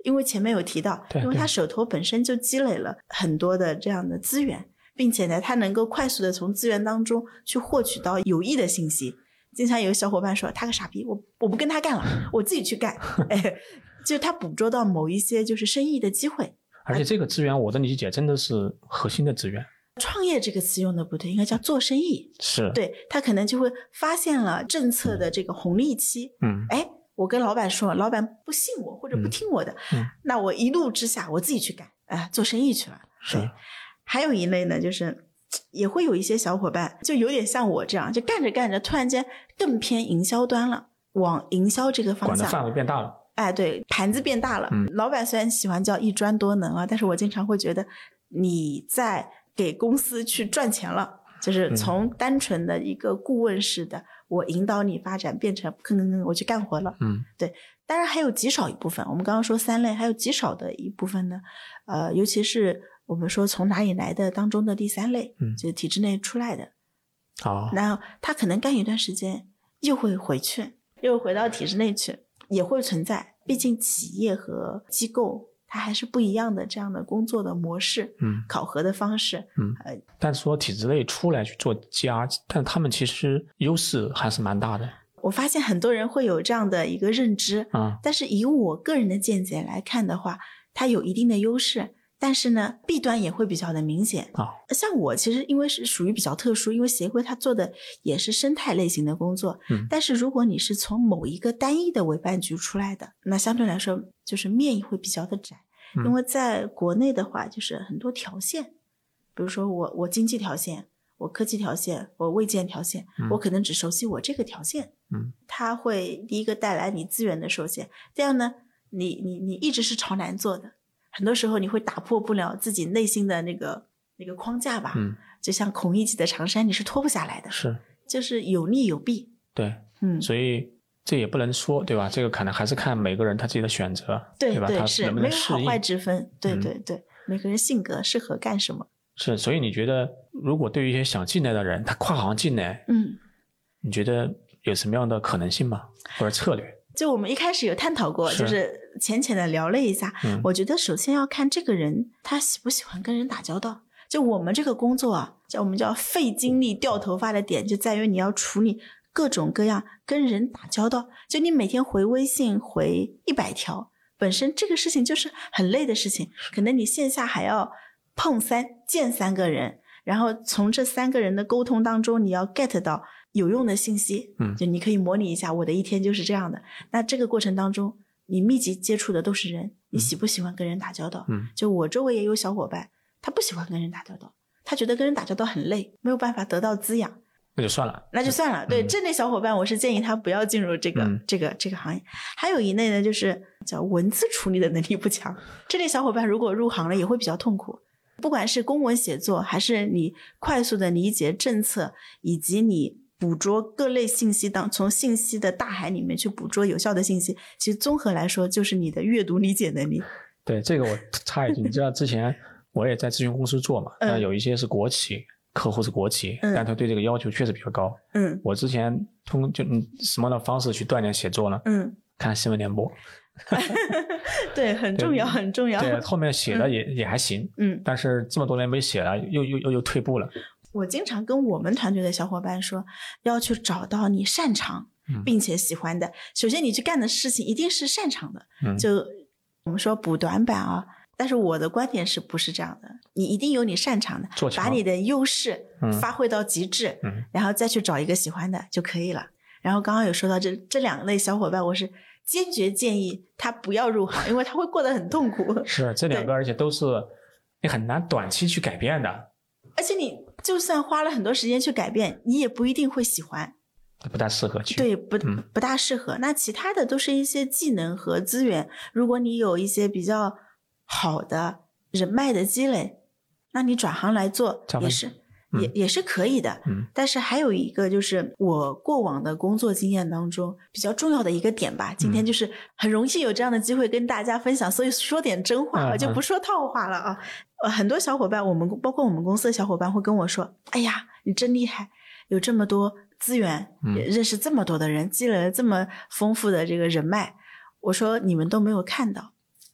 因为前面有提到， 对因为他手头本身就积累了很多的这样的资源，并且呢，他能够快速的从资源当中去获取到有益的信息。经常有小伙伴说他个傻逼，我我不跟他干了，我自己去干。哎，就他捕捉到某一些就是生意的机会。 而且这个资源我的理解真的是核心的资源。 创业这个词用的不对，应该叫做生意。 是， 对，他可能就会发现了政策的这个红利期。 嗯， 哎，我跟老板说，老板不信我或者不听我的， 嗯嗯、 那我一怒之下我自己去干，哎、呃，做生意去了。 是。 还有一类呢，就是也会有一些小伙伴就有点像我这样，就干着干着突然间更偏营销端了，往营销这个方向， 管的范围变大了。 哎，对，盘子变大了。 嗯， 老板虽然喜欢叫一专多能啊，但是我经常会觉得你在给公司去赚钱了，就是从单纯的一个顾问式的、嗯、我引导你发展变成吭吭吭我去干活了。 嗯， 对。当然还有极少一部分，我们刚刚说三类，还有极少的一部分呢，呃，尤其是我们说从哪里来的当中的第三类， 嗯， 就是体制内出来的。 好， 然后他可能干一段时间又会回去，又回到体制内去，也会存在。毕竟企业和机构它还是不一样的这样的工作的模式， 嗯， 考核的方式， 嗯，呃，但是说体制内出来去做 G R， 但他们其实优势还是蛮大的。 我发现很多人会有这样的一个认知， 嗯， 但是以我个人的见解来看的话，它有一定的优势，但是呢，弊端也会比较的明显啊。 像我其实因为是属于比较特殊，因为协会它做的也是生态类型的工作， 嗯， 但是如果你是从某一个单一的委办局出来的，那相对来说就是面会比较的窄， 嗯， 因为在国内的话就是很多条线，比如说我我经济条线，我科技条线，我卫健条线， 嗯， 我可能只熟悉我这个条线， 嗯， 它会第一个带来你资源的受限，第二呢，你你你一直是朝南做的，很多时候你会打破不了自己内心的那个那个框架吧， 嗯， 就像孔乙己的长衫，你是脱不下来的， 是， 就是有利有弊， 对， 嗯， 所以这也不能说，对吧？这个可能还是看每个人他自己的选择， 对对吧？他是能不能适应， 没有好坏之分，对嗯、 对对，每个人性格适合干什么。 是，所以你觉得，如果对于一些想进来的人，他跨行进来， 嗯， 你觉得有什么样的可能性吗？或者策略？ 就我们一开始有探讨过， 是就是浅浅的聊了一下、 嗯、 我觉得首先要看这个人他喜不喜欢跟人打交道。就我们这个工作啊，叫我们叫费精力掉头发的点就在于你要处理各种各样跟人打交道，就你每天回微信回一百条，本身这个事情就是很累的事情，可能你线下还要碰三见三个人，然后从这三个人的沟通当中你要 get 到有用的信息， 嗯， 就你可以模拟一下我的一天就是这样的。那这个过程当中你密集接触的都是人，你喜不喜欢跟人打交道？ 嗯， 就我周围也有小伙伴他不喜欢跟人打交道，他觉得跟人打交道很累，没有办法得到滋养， 那就算了， 那就算了。对、 嗯、 这类小伙伴我是建议他不要进入这个、 嗯、 这个这个行业。还有一类呢，就是叫文字处理的能力不强，这类小伙伴如果入行了也会比较痛苦，不管是公文写作还是你快速的理解政策，以及你捕捉各类信息当从信息的大海里面去捕捉有效的信息，其实综合来说就是你的阅读理解能力。 对，这个我插一句，你知道之前我也在咨询公司做嘛， 嗯、 但有一些是国企，客户是国企、嗯、但他对这个要求确实比较高。 嗯， 我之前通就嗯什么样的方式去锻炼写作呢？ 嗯， 看新闻联播。 对，很重要，很重要。 对，后面写的也、嗯、也还行， 嗯， 但是这么多年没写了，又又又又退步了。 我经常跟我们团队的小伙伴说，要去找到你擅长并且喜欢的、嗯、首先你去干的事情一定是擅长的、嗯、就我们说补短板啊，但是我的观点是不是这样的，你一定有你擅长的，把你的优势发挥到极致、 嗯、 然后再去找一个喜欢的就可以了。然后刚刚有说到这这两类小伙伴，我是坚决建议他不要入行，因为他会过得很痛苦。 是这两个而且都是你很难短期去改变的， 而且你就算花了很多时间去改变，你也不一定会喜欢， 不大适合去。 对，不、 嗯、 不大适合。那其他的都是一些技能和资源，如果你有一些比较好的人脉的积累，那你转行来做也是、嗯、也也是可以的、 嗯、 但是还有一个就是我过往的工作经验当中比较重要的一个点吧，今天就是很荣幸有这样的机会跟大家分享、嗯、所以说点真话、嗯、就不说套话了啊。呃，很多小伙伴，我们包括我们公司的小伙伴会跟我说，哎呀你真厉害，有这么多资源、嗯、认识这么多的人，积累了这么丰富的这个人脉。我说你们都没有看到，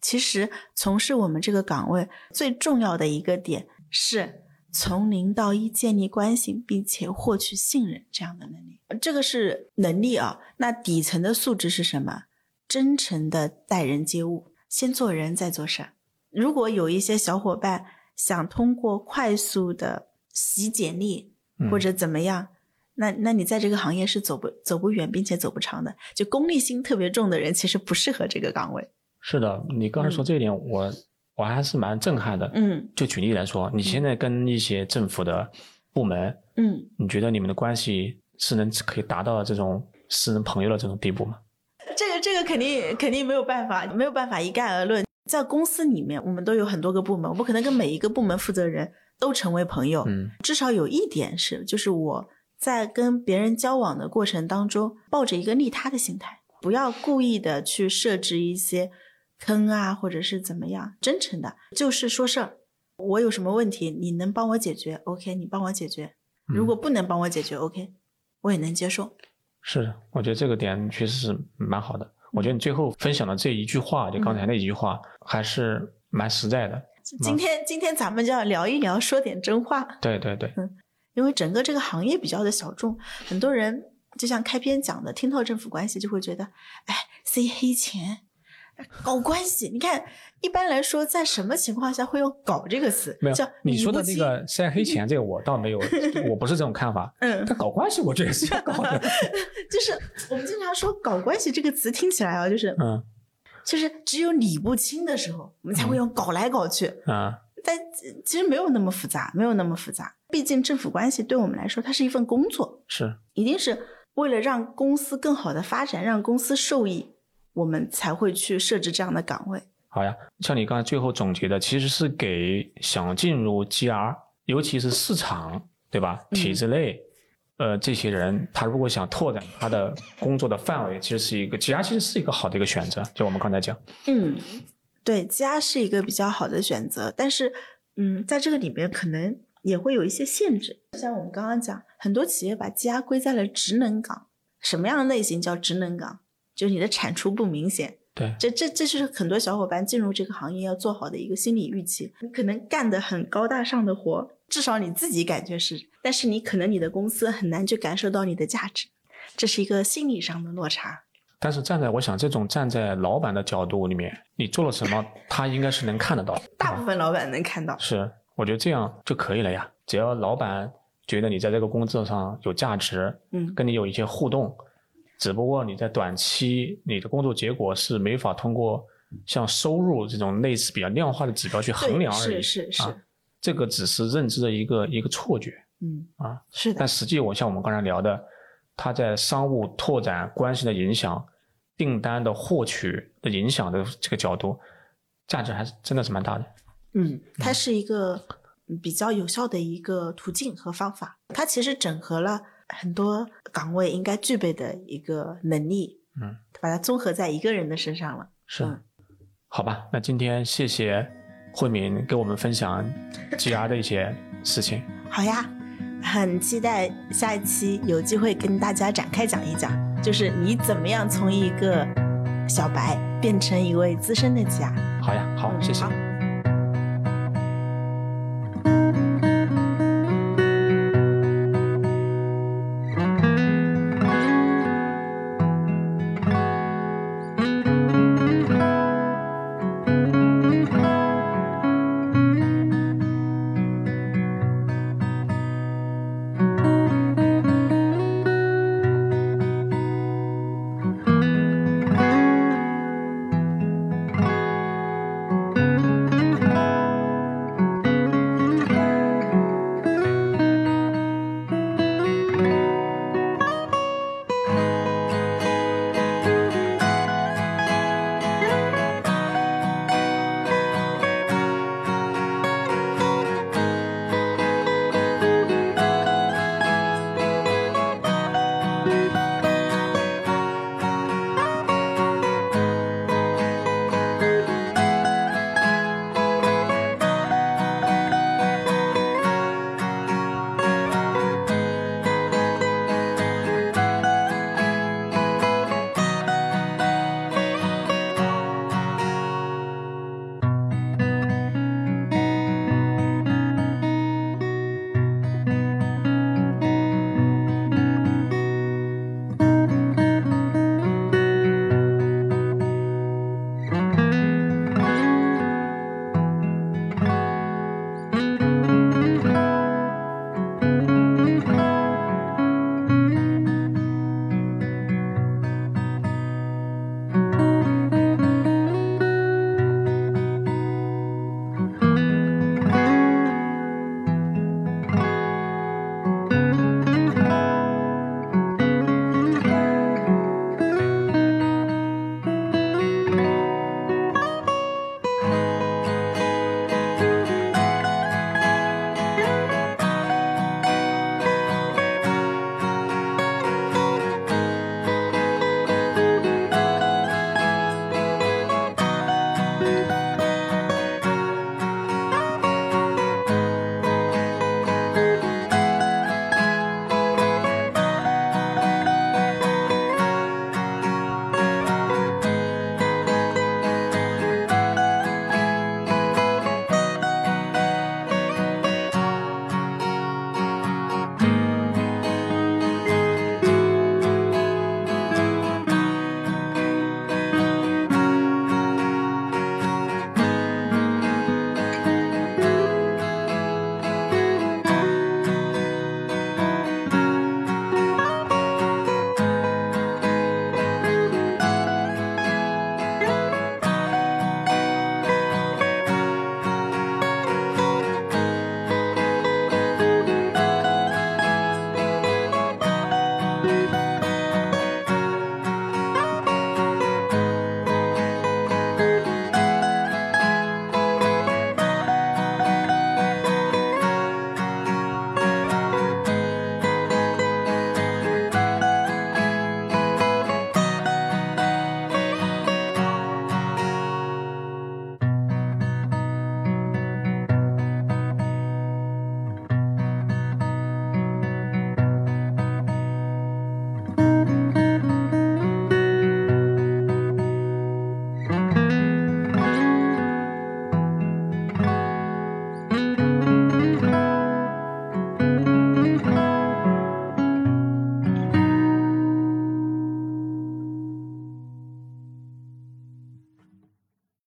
其实从事我们这个岗位最重要的一个点是从零到一建立关系，并且获取信任这样的能力。这个是能力啊，那底层的素质是什么？真诚的待人接物，先做人再做事。如果有一些小伙伴想通过快速的洗简历或者怎么样，嗯、那那你在这个行业是走不走不远，并且走不长的。就功利心特别重的人，其实不适合这个岗位。 是的，你刚才说这一点，嗯、我我还是蛮震撼的。嗯，就举例来说，你现在跟一些政府的部门，嗯，你觉得你们的关系是能可以达到这种私人朋友的这种地步吗？ 这个这个肯定肯定没有办法，没有办法一概而论。在公司里面，我们都有很多个部门，我不可能跟每一个部门负责人都成为朋友。嗯，至少有一点是，就是我在跟别人交往的过程当中，抱着一个利他的心态，不要故意的去设置一些坑啊，或者是怎么样，真诚的就是说事儿。我有什么问题，你能帮我解决 OK， 你帮我解决，如果不能帮我解决、嗯、OK， 我也能接受。是的， 我觉得这个点确实是蛮好的。我觉得你最后分享的这一句话，就刚才那一句话，还是蛮实在的。 今天今天咱们就要聊一聊，说点真话。 对对对， 嗯，因为整个这个行业比较的小众，很多人就像开篇讲的，听到政府关系就会觉得，哎，塞黑钱，搞关系。你看，一般来说，在什么情况下会用“搞”这个词？ 没有，你说的那个塞黑钱，这个我倒没有，我不是这种看法。嗯，但搞关系，我觉得是要搞的。 就是我们经常说“搞关系”这个词，听起来啊，就是嗯，就是只有理不清的时候，我们才会用“搞来搞去”啊。但其实没有那么复杂，没有那么复杂。毕竟政府关系对我们来说，它是一份工作， 是一定是为了让公司更好的发展，让公司受益。我们才会去设置这样的岗位。 好呀，像你刚才最后总结的，其实是给想进入 G R， 尤其是市场，对吧？体制内，嗯、呃，这些人他如果想拓展他的工作的范围，其实是一个 G R， 其实是一个好的一个选择。就我们刚才讲， 嗯，对 ，G R 是一个比较好的选择，但是，嗯，在这个里面可能也会有一些限制。像我们刚刚讲，很多企业把 G R 归在了职能岗，什么样的类型叫职能岗？就是你的产出不明显， 对， 这这这是很多小伙伴进入这个行业要做好的一个心理预期。你可能干得很高大上的活，至少你自己感觉是，但是你可能你的公司很难去感受到你的价值，这是一个心理上的落差。 但是站在我想这种站在老板的角度里面，你做了什么，他应该是能看得到， 大部分老板能看到。 是，我觉得这样就可以了呀。只要老板觉得你在这个工作上有价值，嗯，跟你有一些互动。只不过你在短期你的工作结果是没法通过像收入这种类似比较量化的指标去衡量而已， 是是是、啊， 这个只是认知的一个一个错觉， 嗯啊是的。 但实际我像我们刚才聊的，它在商务拓展关系的影响、订单的获取的影响的这个角度，价值还是真的是蛮大的。 嗯，它是一个比较有效的一个途径和方法，它其实整合了很多岗位应该具备的一个能力，嗯，把它综合在一个人的身上了。 是，嗯、好吧，那今天谢谢慧敏给我们分享 G R 的一些事情。 好呀，很期待下一期有机会跟大家展开讲一讲，就是你怎么样从一个小白变成一位资深的 G R。 好呀，好，嗯、谢谢。 好。